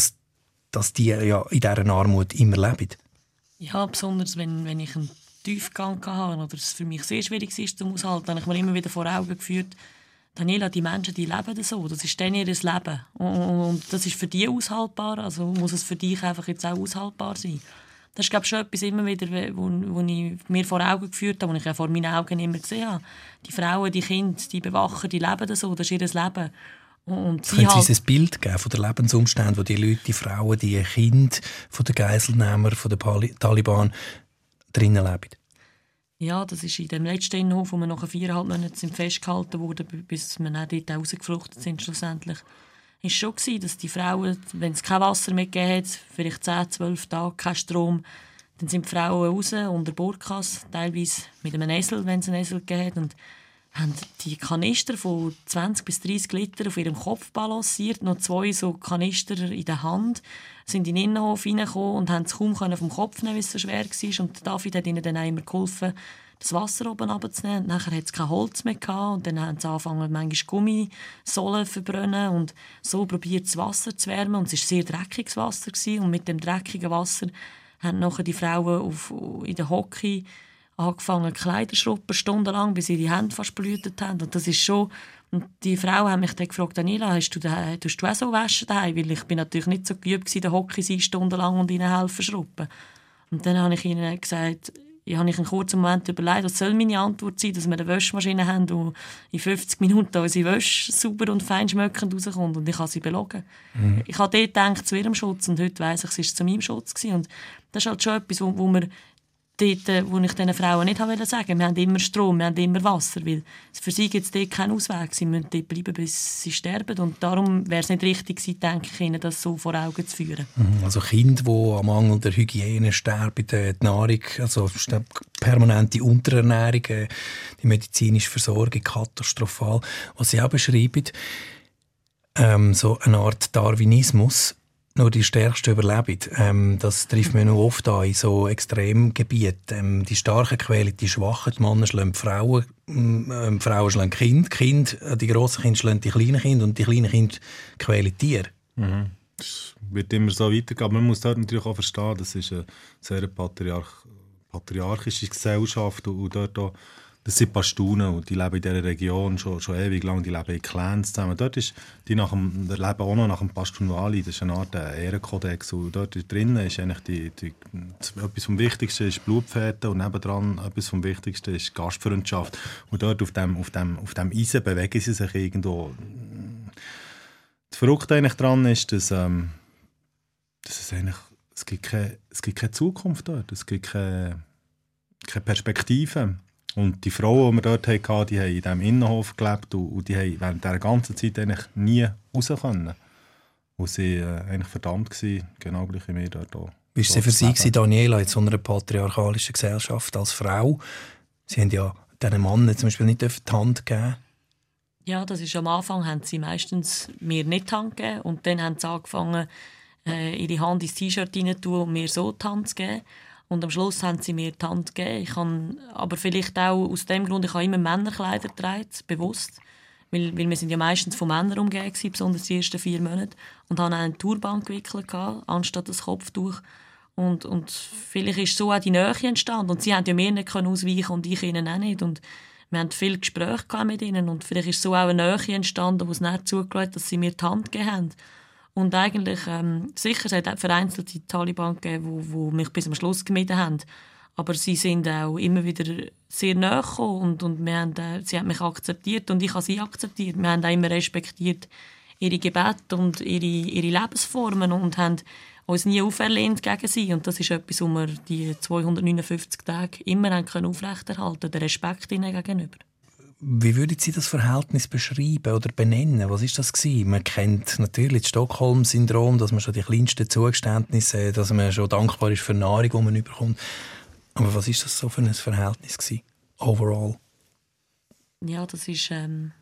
S2: dass die ja in dieser Armut immer leben?
S3: Ja, besonders wenn ich einen Tiefgang hatte oder es für mich sehr schwierig war zum Aushalten, habe ich mir immer wieder vor Augen geführt, Daniela, die Menschen, die leben so, das ist dann ihr Leben. Und das ist für die aushaltbar, also muss es für dich einfach jetzt auch aushaltbar sein. Das ist, glaube ich, schon etwas immer wieder, wo ich mir vor Augen geführt habe, wo ich ja vor meinen Augen immer gesehen habe. Die Frauen, die Kinder, die Bewacher, die leben so, das ist ihr Leben. Und
S2: können Sie uns ein Bild geben von den Lebensumständen, wo die Leute, die Frauen, die Kinder von den Geiselnehmern, von den Taliban drinnen leben?
S3: Ja, das ist in dem letzten Innenhof, wo wir nach 4,5 Monaten festgehalten wurden, bis wir dann dort rausgefluchtet sind schlussendlich. Es war schon, dass die Frauen, wenn es kein Wasser mehr gegeben hat, vielleicht 10-12 Tage, kein Strom, dann sind die Frauen raus unter Burkas, teilweise mit einem Esel, wenn es einen Esel gegeben hat, und haben die Kanister von 20 bis 30 Liter auf ihrem Kopf balanciert, noch 2 so Kanister in der Hand, sind in den Innenhof reingekommen und haben es kaum vom Kopf nehmen, weil es so schwer war. Und David hat ihnen dann auch immer geholfen, das Wasser oben runterzunehmen. Nachher hat es kein Holz mehr gehabt und dann haben sie angefangen, manchmal Gummisohlen zu verbrennen und so probiert das Wasser zu wärmen. Und es war sehr dreckiges Wasser gewesen. Und mit dem dreckigen Wasser haben nachher die Frauen in der Hockey angefangen, Kleider zu schruppen, stundenlang, bis ihre Hände fast blutet haben. Und das ist schon... Und die Frauen haben mich dann gefragt, Daniela, tust du auch so waschen daheim? Weil ich bin natürlich nicht so geübt gewesen, der Hockey sein stundenlang und ihnen helfen schruppen. Und dann habe ich ihnen gesagt, habe ich einen kurzen Moment überlegt, was soll meine Antwort sein, dass wir eine Waschmaschine haben, die in 50 Minuten unsere Wäsche sauber und fein schmeckend rauskommt und ich kann sie belogen. Ich habe dort gedacht, zu ihrem Schutz und heute weiss ich, es war zu meinem Schutz gewesen. Und das ist halt schon etwas, wo wir dort, wo ich diesen Frauen nicht sagen wollte, wir haben immer Strom, wir haben immer Wasser, weil für sie gibt es dort keinen Ausweg. Sie müssen dort bleiben, bis sie sterben. Und darum wäre es nicht richtig gewesen, denke ich, ihnen das so vor Augen zu führen.
S2: Also Kinder, die am Mangel der Hygiene sterben, die Nahrung, also permanente Unterernährung, die medizinische Versorgung katastrophal. Was Sie auch beschreiben, so eine Art Darwinismus, nur die Stärksten überleben. Das trifft man noch oft an in so Extremgebieten. Die Starken quälen die Schwachen, die Männer schlagen die Frauen, Frauen schlagen die grossen Kinder schlagen die kleinen Kinder und die kleinen Kinder quälen Tiere.
S4: Das wird immer so weitergehen. Man muss dort natürlich auch verstehen, das ist eine sehr patriarchische Gesellschaft und dort auch, das sind Pashtunen und die leben in dieser Region schon ewig lang, die leben in Clans zusammen. Dort ist die leben auch noch nach dem Pashtunwali, das ist eine Art Ehrenkodex und dort drinnen ist eigentlich etwas vom Wichtigsten ist Blutfäden und nebendran etwas vom Wichtigsten ist Gastfreundschaft und dort auf dem Eisen bewegen sie sich irgendwo. Das Verrückte eigentlich daran ist, dass es eigentlich es gibt keine Zukunft dort, es gibt keine Perspektive. Und die Frauen, die wir dort hatten, die haben in diesem Innenhof gelebt und die haben während dieser ganzen Zeit eigentlich nie raus können. Und sie eigentlich verdammt waren, genau gleich wie wir dort auch.
S2: Wie war es für Sie, Daniela, in so einer patriarchalischen Gesellschaft als Frau? Sie haben ja diesen Mann zum Beispiel nicht die Hand gegeben.
S3: Ja, das ist am Anfang, haben sie meistens mir nicht die Hand gegeben und dann haben sie angefangen, ihre Hand ins T-Shirt reinzutun und mir so die Hand zu geben. Und am Schluss haben sie mir die Hand gegeben. Ich habe, aber vielleicht auch aus dem Grund, ich habe immer Männerkleider getragen, bewusst. Weil wir sind ja meistens von Männern umgeben, besonders die ersten 4 Monate. Und habe einen Turban gewickelt, anstatt das Kopftuch. Und vielleicht ist so auch die Nähe entstanden. Und sie haben ja mir nicht ausweichen und ich ihnen auch nicht. Und wir hatten viele Gespräche mit ihnen. Und vielleicht ist so auch eine Nähe entstanden, wo es nicht zugelassen hat, dass sie mir die Hand gegeben haben. Und eigentlich, sicher, es hat auch vereinzelte Taliban gegeben, die mich bis zum Schluss gemieden haben. Aber sie sind auch immer wieder sehr nahe gekommen und sie haben mich akzeptiert und ich habe sie akzeptiert. Wir haben auch immer respektiert ihre Gebete und ihre Lebensformen und haben uns nie auferlehnt gegen sie. Und das ist etwas, wo wir die 259 Tage immer aufrechterhalten können, den Respekt ihnen gegenüber.
S2: Wie würden Sie das Verhältnis beschreiben oder benennen? Was ist das gewesen? Man kennt natürlich das Stockholm-Syndrom, dass man schon die kleinsten Zugeständnisse, dass man schon dankbar ist für die Nahrung, die man bekommt. Aber was ist das so für ein Verhältnis gewesen? Overall?
S3: Ja, das ist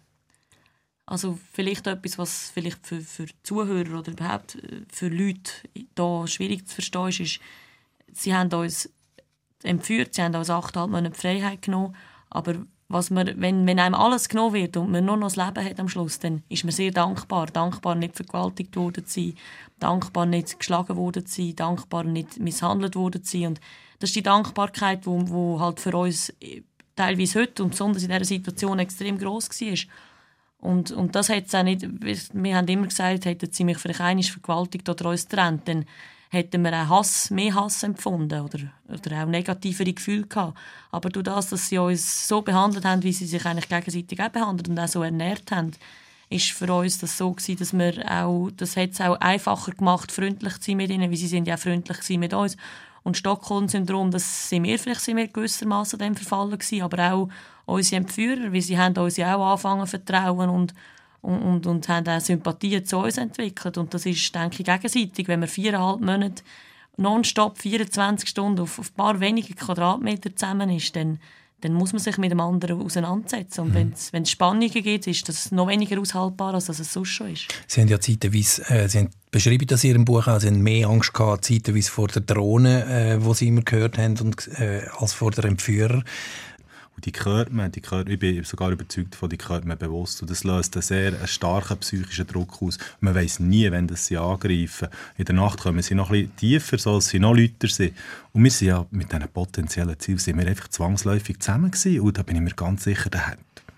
S3: also vielleicht etwas, was vielleicht für Zuhörer oder überhaupt für Leute da schwierig zu verstehen ist, sie haben uns entführt, sie haben uns 8,5 Monate Freiheit genommen, aber wenn einem alles genommen wird und man nur noch das Leben hat am Schluss, dann ist man sehr dankbar. Dankbar, nicht vergewaltigt worden zu sein, dankbar, nicht geschlagen worden zu sein, dankbar, nicht misshandelt worden zu sein. Und das ist die Dankbarkeit, die halt für uns teilweise heute und besonders in dieser Situation extrem gross war. Und das hat es auch nicht, wir haben immer gesagt, hätten sie mich vielleicht einmal vergewaltigt oder uns getrennt, dann hätten wir auch mehr Hass empfunden oder auch negativere Gefühle gehabt. Aber durch das, dass sie uns so behandelt haben, wie sie sich eigentlich gegenseitig auch behandelt und auch so ernährt haben, ist für uns das so gewesen, dass das hat es auch einfacher gemacht, freundlich zu sein mit ihnen, wie sie sind ja auch freundlich gewesen mit uns. Und Stockholm-Syndrom, das sind wir gewissermaßen dem verfallen gewesen, aber auch unsere Entführer, weil sie haben uns ja auch angefangen zu vertrauen und haben auch Sympathien zu uns entwickelt. Und das ist, denke ich, gegenseitig. Wenn man 4,5 Monate nonstop 24 Stunden auf ein paar wenige Quadratmeter zusammen ist, dann muss man sich mit dem anderen auseinandersetzen. Und wenn es Spannungen gibt, ist das noch weniger aushaltbar, als es sonst schon ist. Sie haben ja
S2: zeitweise, Sie haben beschrieben das in Ihrem Buch auch, Sie haben mehr Angst gehabt, zeitweise vor der Drohne, die Sie immer gehört haben, als vor der Entführer.
S4: Und die hört man, ich bin sogar überzeugt davon, die hört man bewusst. Und das löst einen sehr starken psychischen Druck aus. Man weiss nie, wenn das sie angreifen. In der Nacht kommen sie noch ein bisschen tiefer, so dass sie noch lauter sind. Und wir sind ja mit diesen potenziellen Zielen sind wir einfach zwangsläufig zusammen gewesen. Und da bin ich mir ganz sicher,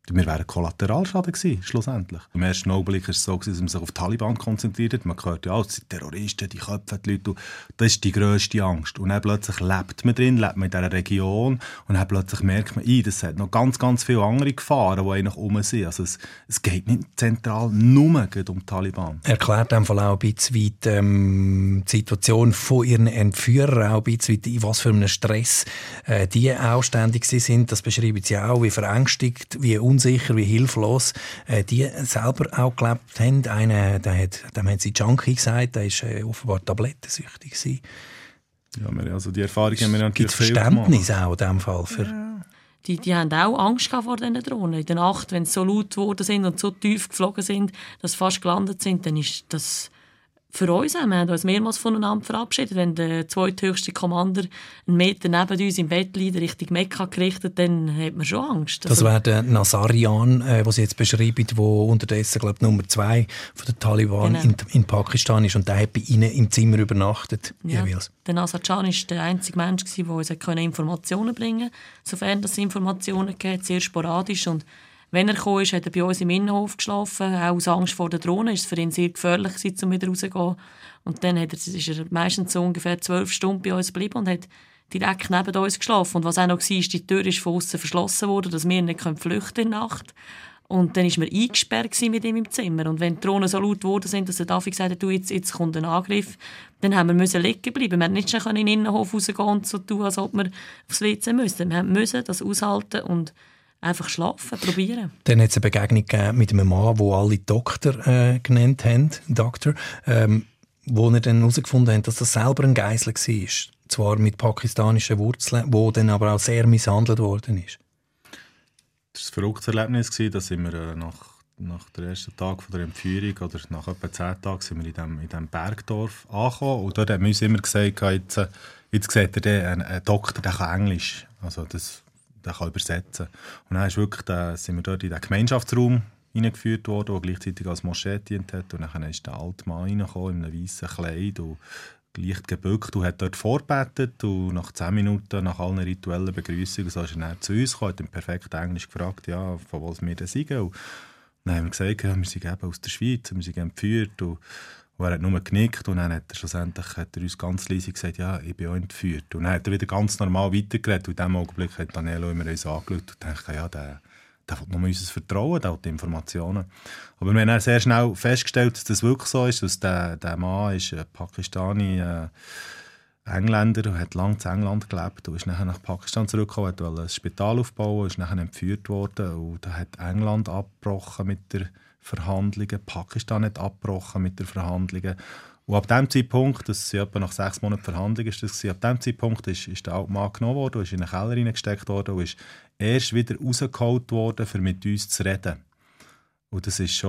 S4: wir wären Kollateralschaden gewesen, schlussendlich. Im ersten Augenblick war es so, dass man sich auf die Taliban konzentriert hat. Man hört, ja, es sind Terroristen, die köpfen die Leute. Das ist die grösste Angst. Und dann plötzlich lebt man in dieser Region. Und dann plötzlich merkt man, das hat noch ganz, ganz viele andere Gefahren, die eigentlich rum sind. Also es geht nicht zentral nur um die Taliban.
S2: Erklärt in dem Fall auch ein bisschen weit, die Situation von ihren Entführern, auch ein bisschen weit, in was für einem Stress die auch ständig sind. Das beschreiben sie auch, wie verängstigt, wie unsicher, wie hilflos die selber auch gelebt haben. Einer, dem haben sie Junkie gesagt, der war offenbar tablettensüchtig gewesen.
S4: Ja, also die Erfahrung haben wir natürlich
S2: viel Verständnis auch in diesem Fall für...
S3: Ja. Die haben auch Angst vor diesen Drohnen. In der Nacht, wenn sie so laut geworden sind und so tief geflogen sind, dass sie fast gelandet sind, dann ist das für uns auch. Wir haben uns mehrmals voneinander verabschiedet. Wenn der zweithöchste Commander einen Meter neben uns im Bett liegt, Richtung Mekka gerichtet, dann hat man schon Angst.
S2: Das wäre der Nazarian, den Sie jetzt beschreiben, der unterdessen, glaube ich, Nummer 2 von den Taliban in Pakistan ist. Und der hat bei Ihnen im Zimmer übernachtet.
S3: Ja. Der Nazarian war der einzige Mensch, der uns Informationen bringen konnte, sofern es Informationen gab, sehr sporadisch. Und wenn er kam, hat er bei uns im Innenhof geschlafen, auch aus Angst vor den Drohnen. Es war für ihn sehr gefährlich, um wieder rauszugehen. Und dann ist er meistens so ungefähr 12 Stunden bei uns geblieben und hat direkt neben uns geschlafen. Und was auch noch war, die Tür ist von außen verschlossen worden, dass wir nicht flüchten in der Nacht. Und dann war man eingesperrt mit ihm im Zimmer. Und wenn die Drohnen so laut geworden sind, dass der Davi gesagt hat, jetzt kommt ein Angriff, dann haben wir liegen bleiben. Wir konnten nicht schnell in den Innenhof rausgehen und so tun, als ob wir aufs WC müssen. Wir mussten das aushalten und einfach schlafen, probieren. Dann
S2: hat es eine Begegnung mit einem Mann, den alle Doktor genannt haben, wo er dann herausgefunden hat, dass das selber ein Geisel war. Zwar mit pakistanischen Wurzeln, wo dann aber auch sehr misshandelt worden ist.
S4: Das war ein verrücktes Erlebnis, da sind wir nach dem ersten Tag der Entführung oder nach etwa 10 Tagen sind wir in diesem Bergdorf angekommen. Und dort haben wir uns immer gesagt, jetzt sieht ein Doktor, der kann Englisch. Also der kann übersetzen. Und dann sind wir dort in den Gemeinschaftsraum hineingeführt worden, der gleichzeitig als Moschee dient hat. Und dann ist der alte Mann reingekommen, in einem weißen Kleid und leicht gebückt und hat dort vorbetet. Und nach 10 Minuten, nach allen rituellen Begrüßungen, so ist er dann zu uns gekommen, hat im perfekten Englisch gefragt, ja, von wo wir denn sind. Und dann haben wir gesagt, ja, wir sind eben aus der Schweiz, wir sind entführt. Und er hat nur genickt und dann hat er schlussendlich uns ganz leise gesagt, ja, ich bin auch entführt. Und dann hat er wieder ganz normal weitergeredet. Und in diesem Augenblick hat Danielo immer uns angeschaut und dachte, ja, der will nur unser Vertrauen, der will die Informationen. Aber wir haben dann sehr schnell festgestellt, dass das wirklich so ist, dass der Mann ist ein Pakistani, Engländer und hat lange in England gelebt und ist nachher nach Pakistan zurückgekommen, wollte ein Spital aufbauen, ist nachher entführt worden und da hat England abgebrochen mit der Verhandlungen, Pakistan hat abgebrochen mit den Verhandlungen. Und ab diesem Zeitpunkt, das sind etwa nach 6 Monaten Verhandlungen, ab diesem Zeitpunkt ist der alte Mann genommen worden, ist in einen Keller hineingesteckt worden und ist erst wieder rausgeholt worden, um mit uns zu reden. Und das ist,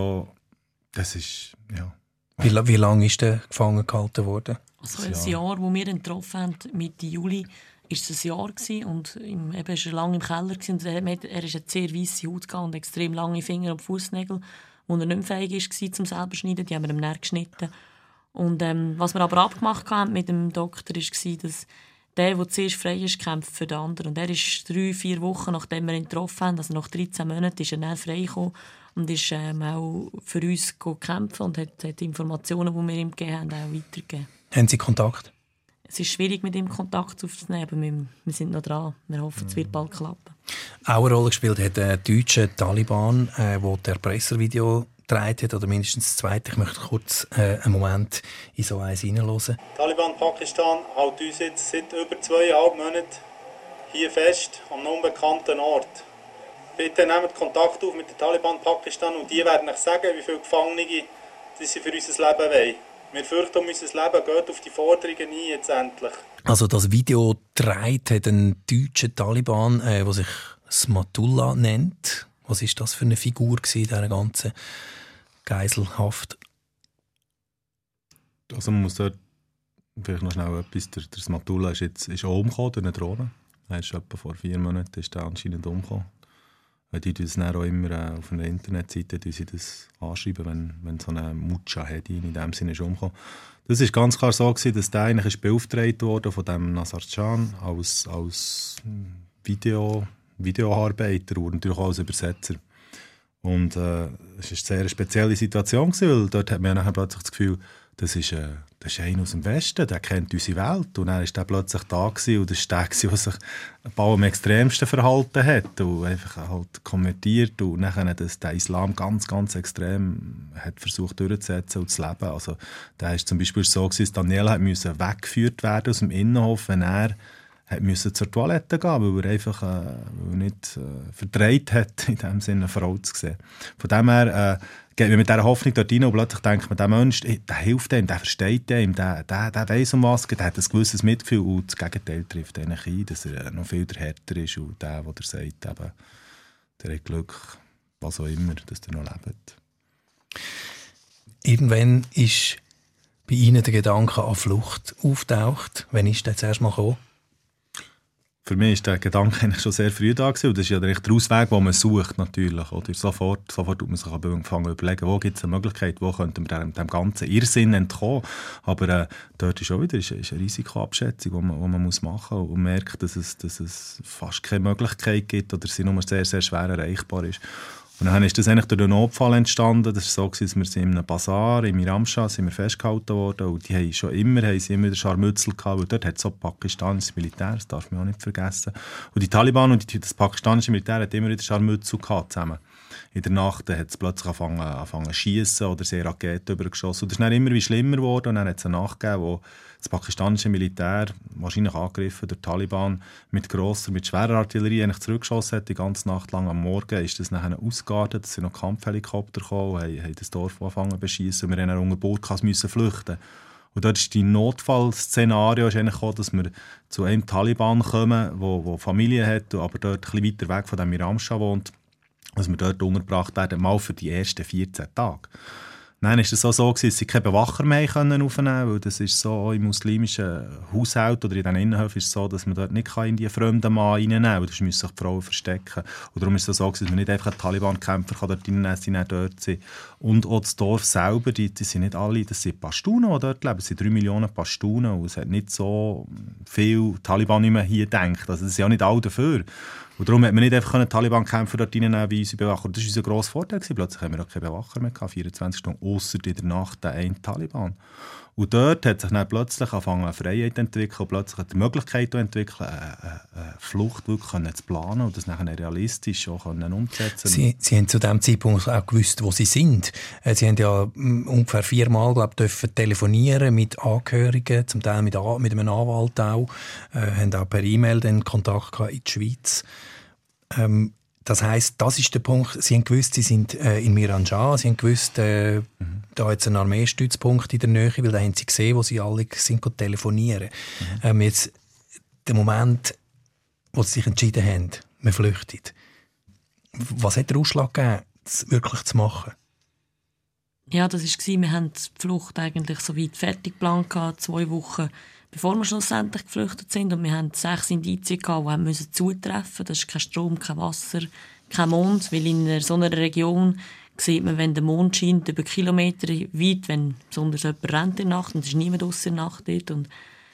S4: ja.
S2: Wie lange ist der gefangen gehalten worden?
S3: Also ein Jahr, wo wir ihn getroffen haben, Mitte Juli, war es ein Jahr gewesen, und eben war er lange im Keller gewesen, und er ist eine sehr weisse Haut gehabt und extrem lange Finger und Fußnägel, wo er nicht mehr fähig war, zum selber schneiden. Die haben wir ihm näher geschnitten. Und was wir aber abgemacht haben mit dem Doktor, war, dass der zuerst frei ist, kämpft für den anderen. Und er ist 3-4 Wochen, nachdem wir ihn getroffen haben, also nach 13 Monaten, ist er dann frei gekommen und ist auch für uns gekämpft und hat die Informationen, die wir ihm gegeben haben, auch weitergegeben.
S2: Haben Sie Kontakt?
S3: Es ist schwierig, mit ihm Kontakt aufzunehmen, aber wir sind noch dran. Wir hoffen, es wird bald klappen.
S2: Auch eine Rolle gespielt hat der deutsche Taliban, der Erpresservideo gedreht hat, oder mindestens das zweite. Ich möchte kurz einen Moment in so eins hineinhören.
S6: Taliban Pakistan hält uns jetzt seit über 2,5 Monaten hier fest, an einem unbekannten Ort. Bitte nehmt Kontakt auf mit den Taliban Pakistan und die werden euch sagen, wie viele Gefangene sie für unser Leben wollen. Wir fürchten um unser Leben, geht auf die Forderungen ein jetzt endlich.
S2: Also das Video gedreht hat ein deutscher Taliban, der sich Smatullah nennt. Was war das für eine Figur in dieser ganzen Geiselhaft?
S4: Also man muss dort vielleicht noch schnell etwas. Der Smatullah ist auch umgekommen durch eine Drohne. Er ist etwa vor 4 Monaten ist er anscheinend umgekommen. Die das dann auch immer auf einer Internetseite das anschreiben, wenn so eine Mujahedin in dem Sinne ist umgekommen. Das war ganz klar so, dass der eigentlich beauftragt wurde von dem Nazarian als Videoarbeiter und natürlich auch als Übersetzer. Und es war eine sehr spezielle Situation, weil dort hat man ja plötzlich das Gefühl, das ist einer aus dem Westen, der kennt unsere Welt. Und dann war der plötzlich da gewesen, und das war der, der sich am extremsten verhalten hat und einfach halt konvertiert und dann den Islam ganz, ganz extrem hat versucht durchzusetzen und zu leben. Also da war zum Beispiel so, dass Daniel musste weggeführt werden aus dem Innenhof, wenn er musste zur Toilette gehen, weil er einfach nicht verdreht hat, in dem Sinne eine Frau zu sehen. Von dem her geht man mit dieser Hoffnung dort rein und plötzlich denkt man, der Mensch, der hilft ihm, der versteht ihm, der weiss um was, der hat ein gewisses Mitgefühl und das Gegenteil trifft eigentlich ein, dass er noch viel härter ist und der sagt, eben, der hat Glück, was auch immer, dass er noch lebt.
S2: Irgendwann ist bei Ihnen der Gedanke an Flucht auftaucht. Wann ist der zuerst mal gekommen?
S4: Für mich war der Gedanke eigentlich schon sehr früh da gewesen. Und das ist ja der Ausweg, den man sucht natürlich. Oder? Sofort tut man sich anfangen zu überlegen, wo gibt es eine Möglichkeit, wo könnte man dem ganzen Irrsinn entkommen. Aber dort ist auch wieder eine Risikoabschätzung, die man muss machen muss und merkt, dass es fast keine Möglichkeit gibt oder sie nur sehr, sehr schwer erreichbar ist. Und dann ist das eigentlich durch den Notfall entstanden. Das war so, dass wir in einem Basar in Miramsha sind wir festgehalten worden. Und die haben immer den Scharmützel gehabt, weil dort hat es so pakistanisches Militär, das darf man auch nicht vergessen. Und die Taliban und das pakistanische Militär hat immer wieder Scharmützel gehabt zusammen. In der Nacht hat es plötzlich angefangen zu schiessen oder sehr Raketen übergeschossen. Und das ist dann immer wie schlimmer geworden. Und dann hat es eine Nacht gegeben, wo das pakistanische Militär, wahrscheinlich angegriffen durch die Taliban, mit schwerer Artillerie eigentlich zurückgeschossen hat, die ganze Nacht lang. Am Morgen ist das nachher ausgeartet, es sind noch Kampfhelikopter gekommen, haben das Dorf angefangen zu beschiessen und wir mussten unter Burkas flüchten. Und dort ist die Notfallszenario gekommen, dass wir zu einem Taliban kommen, der Familie hat, aber dort ein bisschen weiter weg von dem Miramsha wohnt, dass wir dort untergebracht werden, mal für die ersten 14 Tage. Nein, ist es auch so gewesen, dass sie keine Bewacher mehr aufnehmen können, weil das ist so im muslimischen Haushalt oder in den Innenhöfen ist es so, dass man dort nicht in die fremden Mann reinnehmen kann, weil sonst müssen sich die Frauen verstecken. Und darum ist es so gewesen, dass man nicht einfach einen Taliban-Kämpfer dort reinnehmen kann, die dort sind. Und auch das Dorf selber, die sind nicht alle, das sind Pashtunen, die dort leben, es sind 3 Millionen Pashtunen und es hat nicht so viel Taliban, wie man hier denkt. Also das sind ja nicht alle dafür. Und darum hat man nicht einfach Taliban-Kämpfer dort reinnehmen wie unsere Bewacher. Das war unser grosser Vorteil. Plötzlich haben wir auch keine Bewacher mehr gehabt, 24 Stunden, ausser in der Nacht der eine Taliban. Und dort hat sich dann plötzlich angefangen, eine Freiheit zu entwickeln und plötzlich die Möglichkeit zu entwickeln, eine Flucht wirklich zu planen und das nachher realistisch auch umzusetzen.
S2: Sie haben zu diesem Zeitpunkt auch gewusst, wo Sie sind. Sie haben ja ungefähr 4-mal dürfen telefonieren mit Angehörigen, zum Teil mit einem Anwalt auch, haben auch per E-Mail den Kontakt gehabt in die Schweiz. Das heisst, das ist der Punkt. Sie haben gewusst, Sie sind in Miramsha, Sie haben gewusst, da jetzt ein Armeestützpunkt in der Nähe, weil da haben Sie gesehen, wo Sie alle sind telefonieren. Jetzt der Moment, wo Sie sich entschieden haben, man flüchtet. Was hat der Ausschlag gegeben, das wirklich zu machen?
S3: Ja, das war, wir haben die Flucht eigentlich so weit fertig geplant, 2 Wochen bevor wir schlussendlich geflüchtet sind. Und wir hatten 6 Indizien, die zutreffen mussten. Das ist kein Strom, kein Wasser, kein Mond. Weil in so einer Region sieht man, wenn der Mond scheint, über Kilometer weit, wenn besonders jemand rennt in der Nacht, und es ist niemand aus der Nacht dort. Und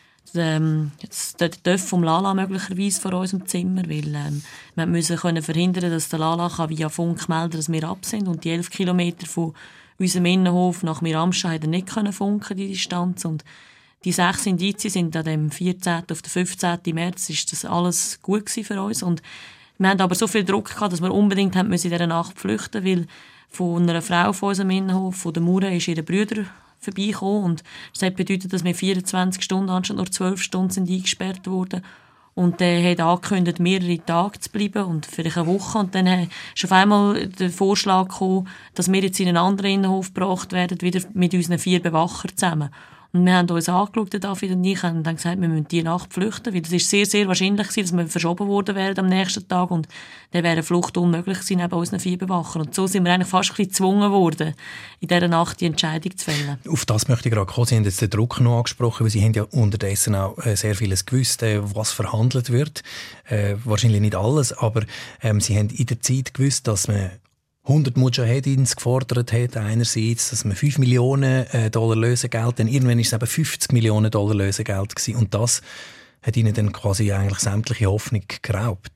S3: der Töpf vom Lala möglicherweise vor unserem Zimmer, weil wir mussten verhindern, dass der Lala via Funk melden kann, dass wir ab sind. Und die 11 Kilometer von unserem Innenhof nach Miramsha hat er nicht funken, die Distanz. Und die 6 Indizien sind an dem 14. auf den 15. März ist das alles gut für uns. Und wir hatten aber so viel Druck gehabt, dass wir unbedingt in dieser Nacht flüchten, weil von einer Frau von unserem Innenhof, von der Mure, ist ihre Brüder vorbeigekommen. Und das hat bedeutet, dass wir 24 Stunden anstatt nur 12 Stunden sind eingesperrt wurden. Und der hat angekündigt, mehrere Tage zu bleiben und vielleicht eine Woche. Und dann ist auf einmal der Vorschlag gekommen, dass wir jetzt in einen anderen Innenhof gebracht werden, wieder mit unseren 4 Bewachern zusammen. Und wir haben uns angeschaut, David und ich, und dann gesagt, wir müssen diese Nacht flüchten, weil es ist sehr, sehr wahrscheinlich gewesen, dass wir verschoben worden wären am nächsten Tag und dann wäre eine Flucht unmöglich gewesen neben unseren 4 Bewachern. Und so sind wir eigentlich fast ein bisschen gezwungen worden, in dieser Nacht die Entscheidung zu fällen. Auf
S2: das möchte ich gerade kommen. Sie haben jetzt den Druck noch angesprochen, weil Sie haben ja unterdessen auch sehr vieles gewusst, was verhandelt wird. Wahrscheinlich nicht alles, aber Sie haben in der Zeit gewusst, dass man 100 Mujahedins gefordert hat, einerseits, dass man $5 Millionen Lösegeld, dann irgendwann war es eben $50 Millionen Lösegeld gewesen. Und das hat ihnen dann quasi eigentlich sämtliche Hoffnung geraubt.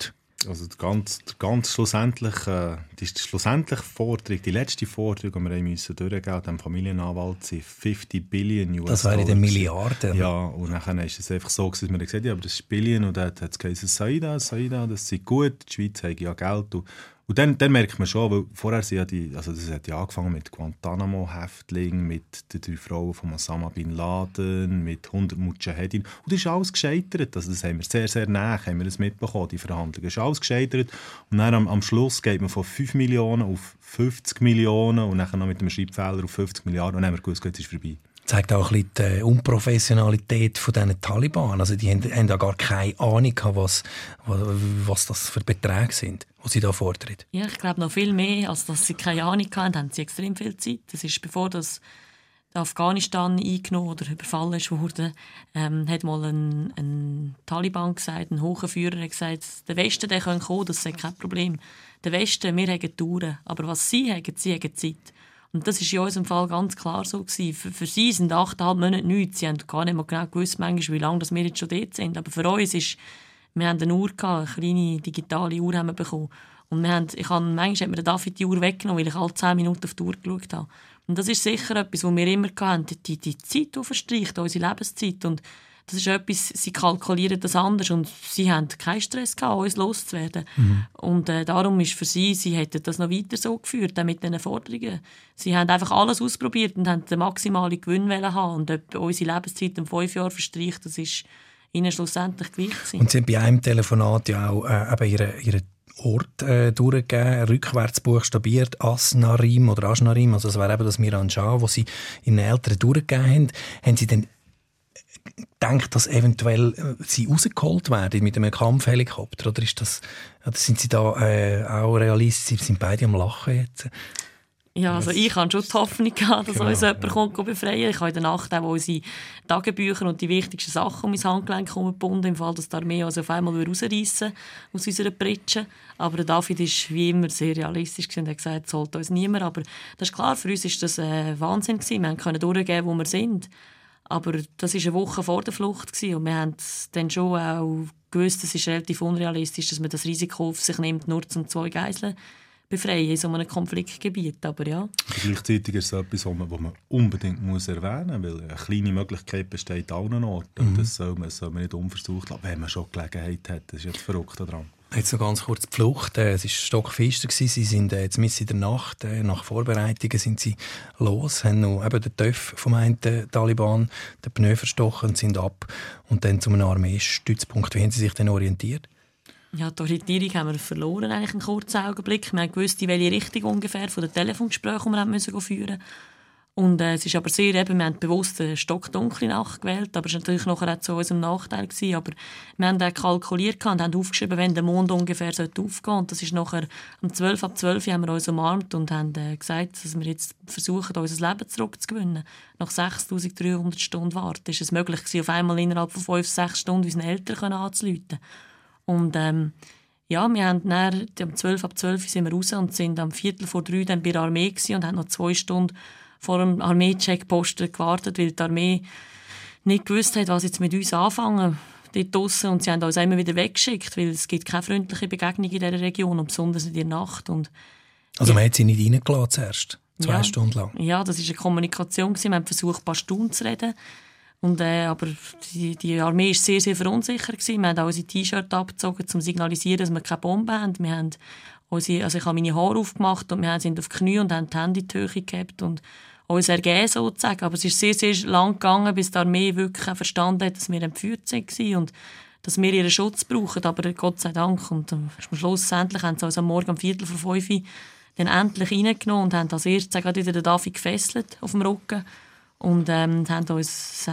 S4: Also die schlussendliche Forderung, die letzte Forderung, die wir müssen durchgehen mussten, dem Familienanwalt, sind 50 Billion US.
S2: Das wäre in Milliarden.
S4: Ja, und dann ist es einfach so, dass wir gesagt haben, ja, aber das ist Billion, und dann hat es geheißen, Saida, das sei gut, die Schweiz hat ja Geld. Und dann merkt man schon, weil vorher sind ja das hat ja angefangen mit Guantanamo-Häftlingen, mit den 3 Frauen von Osama Bin Laden, mit 100 Mujahedin. Und das ist alles gescheitert. Also das haben wir sehr, sehr nah mitbekommen, die Verhandlungen. Das ist alles gescheitert. Und dann am Schluss geht man von 5 Millionen auf 50 Millionen und dann noch mit einem Schreibfehler auf 50 Milliarden. Und dann haben wir gewusst, jetzt ist vorbei.
S2: Zeigt auch ein bisschen die Unprofessionalität von diesen Taliban. Also die haben ja gar keine Ahnung, was das für Beträge sind, die sie da fordern.
S3: Ja, ich glaube noch viel mehr, als dass sie keine Ahnung hatten, haben sie extrem viel Zeit. Das ist, bevor das Afghanistan eingenommen oder überfallen wurde, hat mal ein Taliban gesagt, ein hoher Führer, hat gesagt, der Westen der kann kommen, das ist kein Problem. Der Westen, wir haben Touren, aber was sie haben Zeit. Und das war in unserem Fall ganz klar so gewesen. Für sie sind 8,5 Monate nichts. Sie haben gar nicht mal genau gewusst, manchmal, wie lange wir jetzt schon dort sind. Aber für uns ist, wir haben eine Uhr gehabt, eine kleine digitale Uhr haben wir bekommen. Und manchmal hat mir David die Uhr weggenommen, weil ich alle 10 Minuten auf die Uhr geschaut habe. Und das ist sicher etwas, was wir immer hatten, die Zeit, die verstreicht, unsere Lebenszeit. Und das ist etwas, sie kalkulieren das anders und sie haben keinen Stress gehabt, uns loszuwerden. Und darum ist für sie hätten das noch weiter so geführt, auch mit diesen Forderungen. Sie haben einfach alles ausprobiert und haben den maximalen Gewinn haben. Und ob unsere Lebenszeit um 5 Jahre verstreicht, das ist ihnen schlussendlich gleich gewesen.
S2: Und sie haben bei einem Telefonat ja auch ihren Ort durchgegeben, rückwärts buchstabiert, Asnarim, also das wäre eben das Miran Shah, wo sie in den Eltern durchgegeben haben. Haben sie dann denkt, dass eventuell sie rausgeholt werden mit einem Kampfhelikopter? Oder sind Sie da auch realistisch? Sie sind beide am Lachen jetzt?
S3: Ja, also ich hatte schon die Hoffnung gehabt, dass uns jemand kommt befreien. Ich habe in der Nacht auch unsere Tagebücher und die wichtigsten Sachen um mein Handgelenk gebunden, im Fall, dass die Armee uns auf einmal rausreißen aus unserer Pritsche. Aber der David war wie immer sehr realistisch und hat gesagt, es sollte uns niemand. Aber das ist klar, für uns war das Wahnsinn gewesen. Wir konnten durchgehen, wo wir sind. Aber das war eine Woche vor der Flucht gewesen. Und wir haben dann schon auch gewusst, es ist relativ unrealistisch, dass man das Risiko auf sich nimmt, nur um 2 Geiseln befreien in so einem Konfliktgebiet. Aber ja.
S4: Gleichzeitig ist es etwas, was man unbedingt erwähnen muss, weil eine kleine Möglichkeit besteht an allen Orten. Und das soll man nicht unversucht lassen, wenn man schon Gelegenheit hat. Das ist jetzt verrückt daran.
S2: Jetzt noch ganz kurz die Flucht. Es war stockfinster. Sie sind jetzt mitten in der Nacht. Nach Vorbereitungen sind sie los, haben noch eben den Töff vom einen Taliban, den Pneu verstochen und sind ab. Und dann zu einem Armeestützpunkt. Wie haben Sie sich denn orientiert?
S3: Ja, die Orientierung haben wir verloren, eigentlich einen kurzen Augenblick. Wir wussten, in welche Richtung ungefähr von den Telefongesprächen, die wir führen mussten. Und es ist aber sehr, wir haben bewusst eine stockdunkle Nacht gewählt, aber es war natürlich nachher auch zu unserem Nachteil gewesen. Aber wir haben auch kalkuliert und haben aufgeschrieben, wenn der Mond ungefähr aufgehen sollte. Und das ist nachher ab 12 haben wir uns umarmt und haben gesagt, dass wir jetzt versuchen, unser Leben zurückzugewinnen. Nach 6'300 Stunden Warten ist es möglich gewesen, auf einmal innerhalb von 5-6 Stunden unseren Eltern anzurufen. Und ja, wir haben dann, um 12 sind wir raus und sind am 2:45 dann bei der Armee gewesen und haben noch 2 Stunden vor dem Armee-Checkposten gewartet, weil die Armee nicht gewusst hat, was jetzt mit uns anfangen dort draussen. Und sie haben uns immer wieder weggeschickt, weil es gibt keine freundliche Begegnung in dieser Region, und besonders in der Nacht. Und
S2: also man hat sie nicht reingelassen zuerst, 2 Stunden lang? Ja,
S3: das war eine Kommunikation. Wir haben versucht, ein paar Stunden zu reden. Und, aber die Armee war sehr, sehr verunsichert. Wir haben auch unsere T-Shirts abgezogen, um zu signalisieren, dass wir keine Bombe haben. Wir haben ich habe meine Haare aufgemacht und wir sind auf die Knie und haben die Hände in die Höhe gehabt und uns ergeben sozusagen. Aber es ist sehr, sehr lang gegangen, bis die Armee wirklich verstanden hat, dass wir entführt waren und dass wir ihren Schutz brauchen. Aber Gott sei Dank. Und am schlussendlich haben sie uns am Morgen um 4:45 dann endlich reingenommen und haben als erstes gerade wieder den David gefesselt auf dem Rücken. Und haben die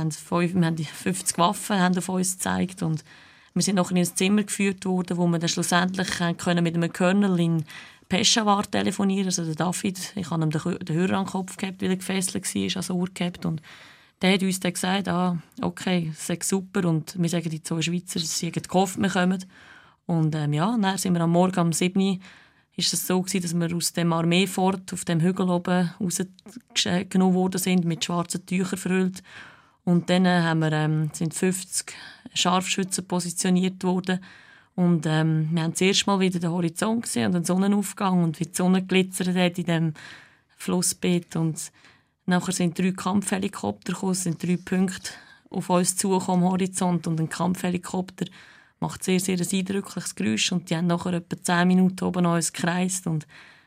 S3: 50 Waffen haben auf uns gezeigt. Und wir sind noch in ein Zimmer geführt worden, wo wir dann schlussendlich können mit einem Colonel in Peshawar telefonieren. Also der David, ich habe ihm den Hörer an den Kopf gehabt, weil er gefesselt war, also Ohr gehabt. Und der hat uns dann gesagt, okay, das ist super. Und wir sagen die 2 Schweizer, sie haben gehofft, wir kommen. Und ja, dann sind wir am Morgen um 7 ist es so gewesen, dass wir aus dem Armeefort auf dem Hügel oben rausgenommen worden sind, mit schwarzen Tüchern verhüllt. Und dann sind 50 Scharfschützen positioniert worden. Und wir haben das erste Mal wieder den Horizont gesehen und den Sonnenaufgang und wie die Sonne glitzert hat in diesem Flussbett. Und nachher sind 3 Kampfhelikopter gekommen, sind 3 Punkte auf uns zugekommen am Horizont. Und ein Kampfhelikopter macht sehr, sehr ein eindrückliches Geräusch. Und die haben nachher etwa 10 Minuten oben an uns gekreist. Und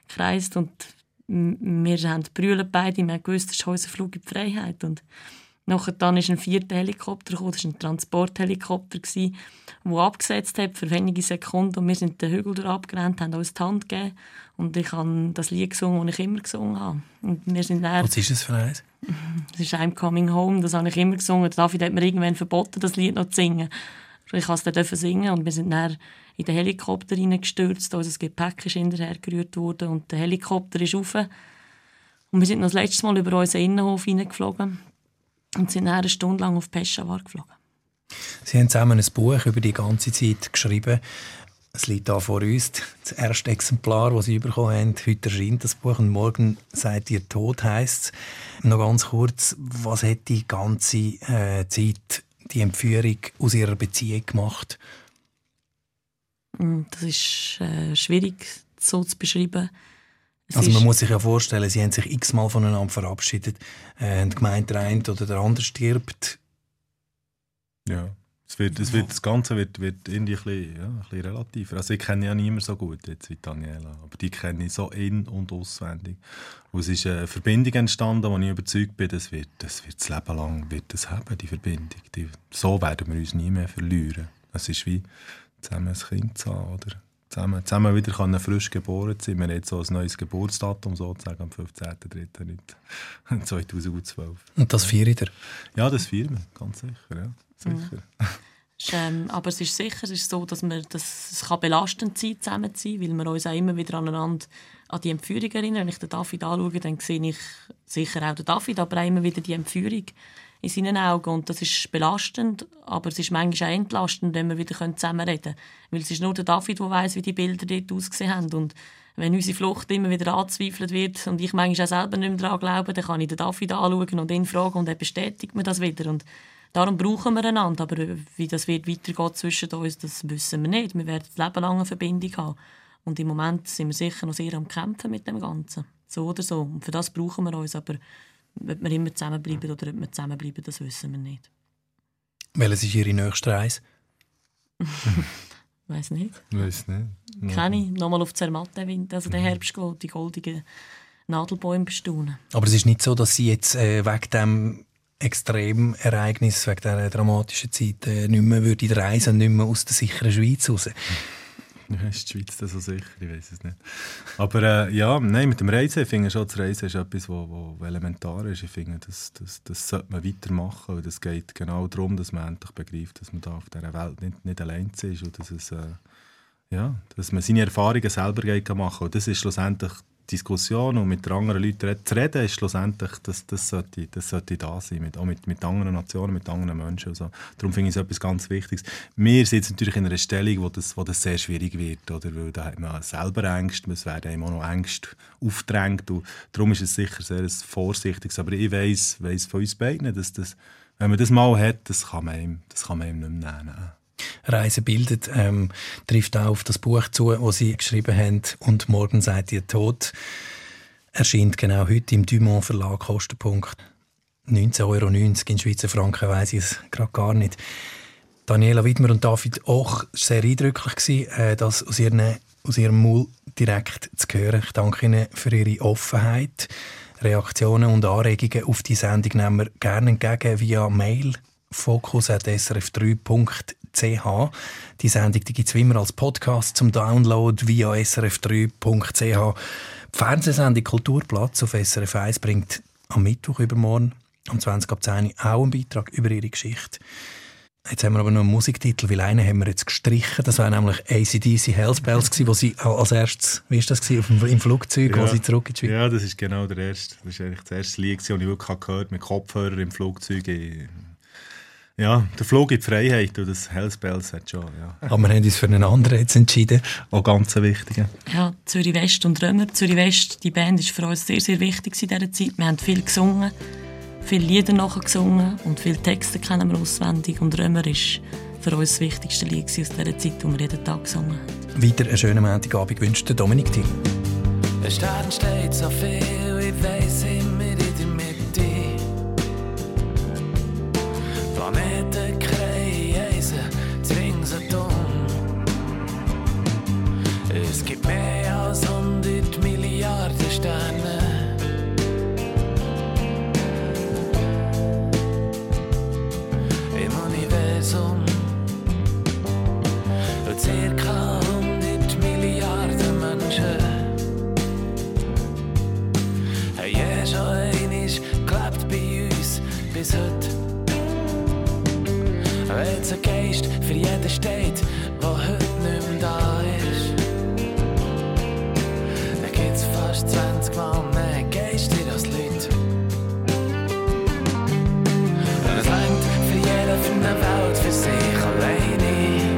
S3: wir haben brüllen beide. Wir haben gewusst, das ist unser Flug in die Freiheit. Und nachher dann ist ein 4. Helikopter gekommen. Das war ein Transporthelikopter, der abgesetzt hat für wenige Sekunden. Und wir sind den Hügel durchgerannt, haben uns die Hand gegeben. Und ich habe das Lied gesungen, das ich immer gesungen habe. Und wir sind dann,
S2: was ist es für eins?
S3: Das ist «I'm Coming Home», das habe ich immer gesungen. David hat mir irgendwann verboten, das Lied noch zu singen. Ich durfte es dann singen und wir sind dann in den Helikopter hineingestürzt. Unser Gepäck ist hinterher gerührt worden und der Helikopter ist rauf. Und wir sind noch das letzte Mal über unseren Innenhof hineingeflogen und sind dann eine Stunde lang auf Peshawar geflogen.
S2: Sie haben zusammen ein Buch über die ganze Zeit geschrieben. Es liegt da vor uns, das erste Exemplar, das Sie bekommen haben. Heute erscheint das Buch und morgen seid ihr tot, heisst es. Noch ganz kurz, was hat die ganze Zeit, die Entführung aus Ihrer Beziehung gemacht?
S3: Das ist schwierig so zu beschreiben.
S2: Also man muss sich ja vorstellen, Sie haben sich x-mal voneinander verabschiedet, haben gemeint, der eine oder der andere stirbt.
S4: Ja. Das Ganze wird irgendwie ein bisschen relativer. Also ich kenne ja niemanden so gut jetzt wie Daniela, aber die kenne ich so in- und auswendig. Und es ist eine Verbindung entstanden, wo ich überzeugt bin, das wird das Leben lang wird das haben, die Verbindung. So werden wir uns nie mehr verlieren. Es ist wie zusammen ein Kind zu haben, oder? Zusammen wieder frisch geboren sein. Wir haben jetzt so ein neues Geburtsdatum, sozusagen am 15.03.2012.
S2: Und das feiert ihr?
S4: Ja, das feiern wir, ganz sicher. Ja. Sicher.
S3: Aber es ist sicher, es ist so, dass es kann belastend sein, zusammen zu sein, weil wir uns auch immer wieder aneinander an die Entführung erinnern. Wenn ich den David anschaue, dann sehe ich sicher auch den David, aber auch immer wieder die Entführung in seinen Augen. Und das ist belastend, aber es ist manchmal auch entlastend, wenn wir wieder zusammenreden können. Weil es ist nur der David, der weiss, wie die Bilder dort ausgesehen haben. Und wenn unsere Flucht immer wieder angezweifelt wird und ich manchmal auch selber nicht mehr daran glaube, dann kann ich den David anschauen und ihn fragen und er bestätigt mir das wieder. Und darum brauchen wir einander, aber wie das wird weitergehen zwischen uns, das wissen wir nicht. Wir werden das Leben lang eine Verbindung haben. Und im Moment sind wir sicher noch sehr am Kämpfen mit dem Ganzen. So oder so. Und für das brauchen wir uns. Aber ob wir immer zusammenbleiben oder ob wir zusammenbleiben, das wissen wir nicht.
S2: Welches ist Ihre nächste Reise?
S3: Weiss nicht.
S4: Weiss nicht.
S3: Kenne ich. Nochmal auf Zermatt den Herbst gehen, die goldigen Nadelbäume bestaunen.
S2: Aber es ist nicht so, dass Sie jetzt wegen dem Extremereignis, wegen dieser dramatischen Zeit nicht mehr reisen und nicht mehr aus der sicheren Schweiz raus.
S4: Ja, ist die Schweiz das so sicher? Ich weiß es nicht. Aber nein, mit dem Reisen, ich finde schon, das Reisen ist etwas, was elementar ist. Ich finde, das sollte man weitermachen. Und es geht genau darum, dass man endlich begreift, dass man da auf dieser Welt nicht allein ist und dass man seine Erfahrungen selber machen kann. Und das ist schlussendlich Diskussion und mit anderen Leuten zu reden, ist schlussendlich, das sollte da sein, auch mit anderen Nationen, mit anderen Menschen. Also, darum finde ich es etwas ganz Wichtiges. Wir sind jetzt natürlich in einer Stellung, wo das sehr schwierig wird, oder? Weil da hat man selber Ängste, es werden einem auch noch Ängste aufgedrängt und darum ist es sicher sehr vorsichtiges. Aber ich weiss von uns beiden, dass wenn man das mal hat, das kann man ihm nicht mehr nehmen.
S2: Reisen bildet, trifft auch auf das Buch zu, das Sie geschrieben haben, «Und morgen seid ihr tot». Erscheint genau heute im Dumont Verlag, Kostenpunkt 19,90 € in Schweizer Franken, weiss ich es gerade gar nicht. Daniela Widmer und David auch sehr eindrücklich, das aus ihrem Maul direkt zu hören. Ich danke Ihnen für Ihre Offenheit. Reaktionen und Anregungen auf die Sendung nehmen wir gerne entgegen via Mail fokus@srf3.ch. Die Sendung gibt es wie immer als Podcast zum Download via srf3.ch. Die Fernsehsendung Kulturplatz auf SRF 1 bringt am Mittwoch übermorgen, am 20:10 Uhr, auch einen Beitrag über ihre Geschichte. Jetzt haben wir aber noch einen Musiktitel, weil einen haben wir jetzt gestrichen. Das war nämlich AC/DC Hells Bells, wo sie als erstes, wie war das, im Flugzeug, wo sie zurück in die Schweiz?
S4: Ja, das ist genau der erste. Das ist eigentlich das erste Lied, das ich wirklich gehört habe, mit Kopfhörer im Flugzeug. Ja, der Flug in die Freiheit und das Hells Bells hat schon, ja.
S2: Aber wir haben uns für einen anderen jetzt entschieden.
S4: Auch ganz wichtig.
S3: Ja, Zürich West und Römer. Zürich West, die Band ist für uns sehr, sehr wichtig in dieser Zeit. Wir haben viel gesungen, viele Lieder nachgesungen und viele Texte kennen wir auswendig. Und Römer ist für uns das wichtigste Lied aus dieser Zeit, die wir jeden Tag gesungen haben.
S2: Weiter einen schönen Montagabend wünscht der Dominik Till.
S7: Ein Stern steht so viel, ich weiss immer in der Mitte. Planeten kreisen, ringsherum. Es gibt mehr als 100 Milliarden Sterne. Im Universum. Und circa 100 Milliarden Menschen haben schon einmal gelebt bei uns bis heute. Wenn es ein Geist für jeden steht, der heute nicht mehr da ist, dann gibt es fast 20 Mal mehr Geister als Leute. Und es reicht für jeden für eine Welt für sich alleine.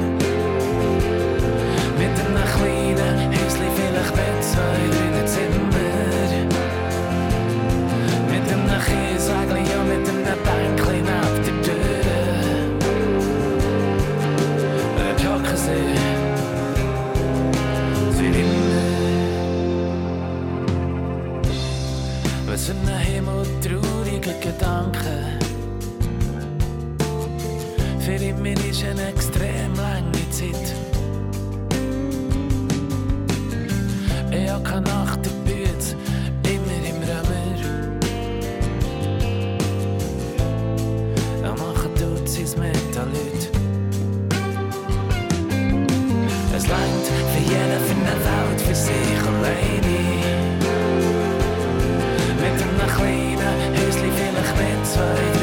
S7: Mit einem kleinen Häuschen, vielleicht mit 2, 3 Zimmern. Mit einem Kieswägli und mit einem Bänkli neben der Tür. Und dann hocken sie immer. Was für ein himmeltrauriger Gedanke. Für immer ist eine extrem lange Zeit. Ich hab keine Nacht der Bütze, immer im Römer. Da machen Dutzis mit an Leute. Es reicht für jeden für eine Welt für sich alleine. Mit einem kleinen Häuschen, vielleicht mit 2,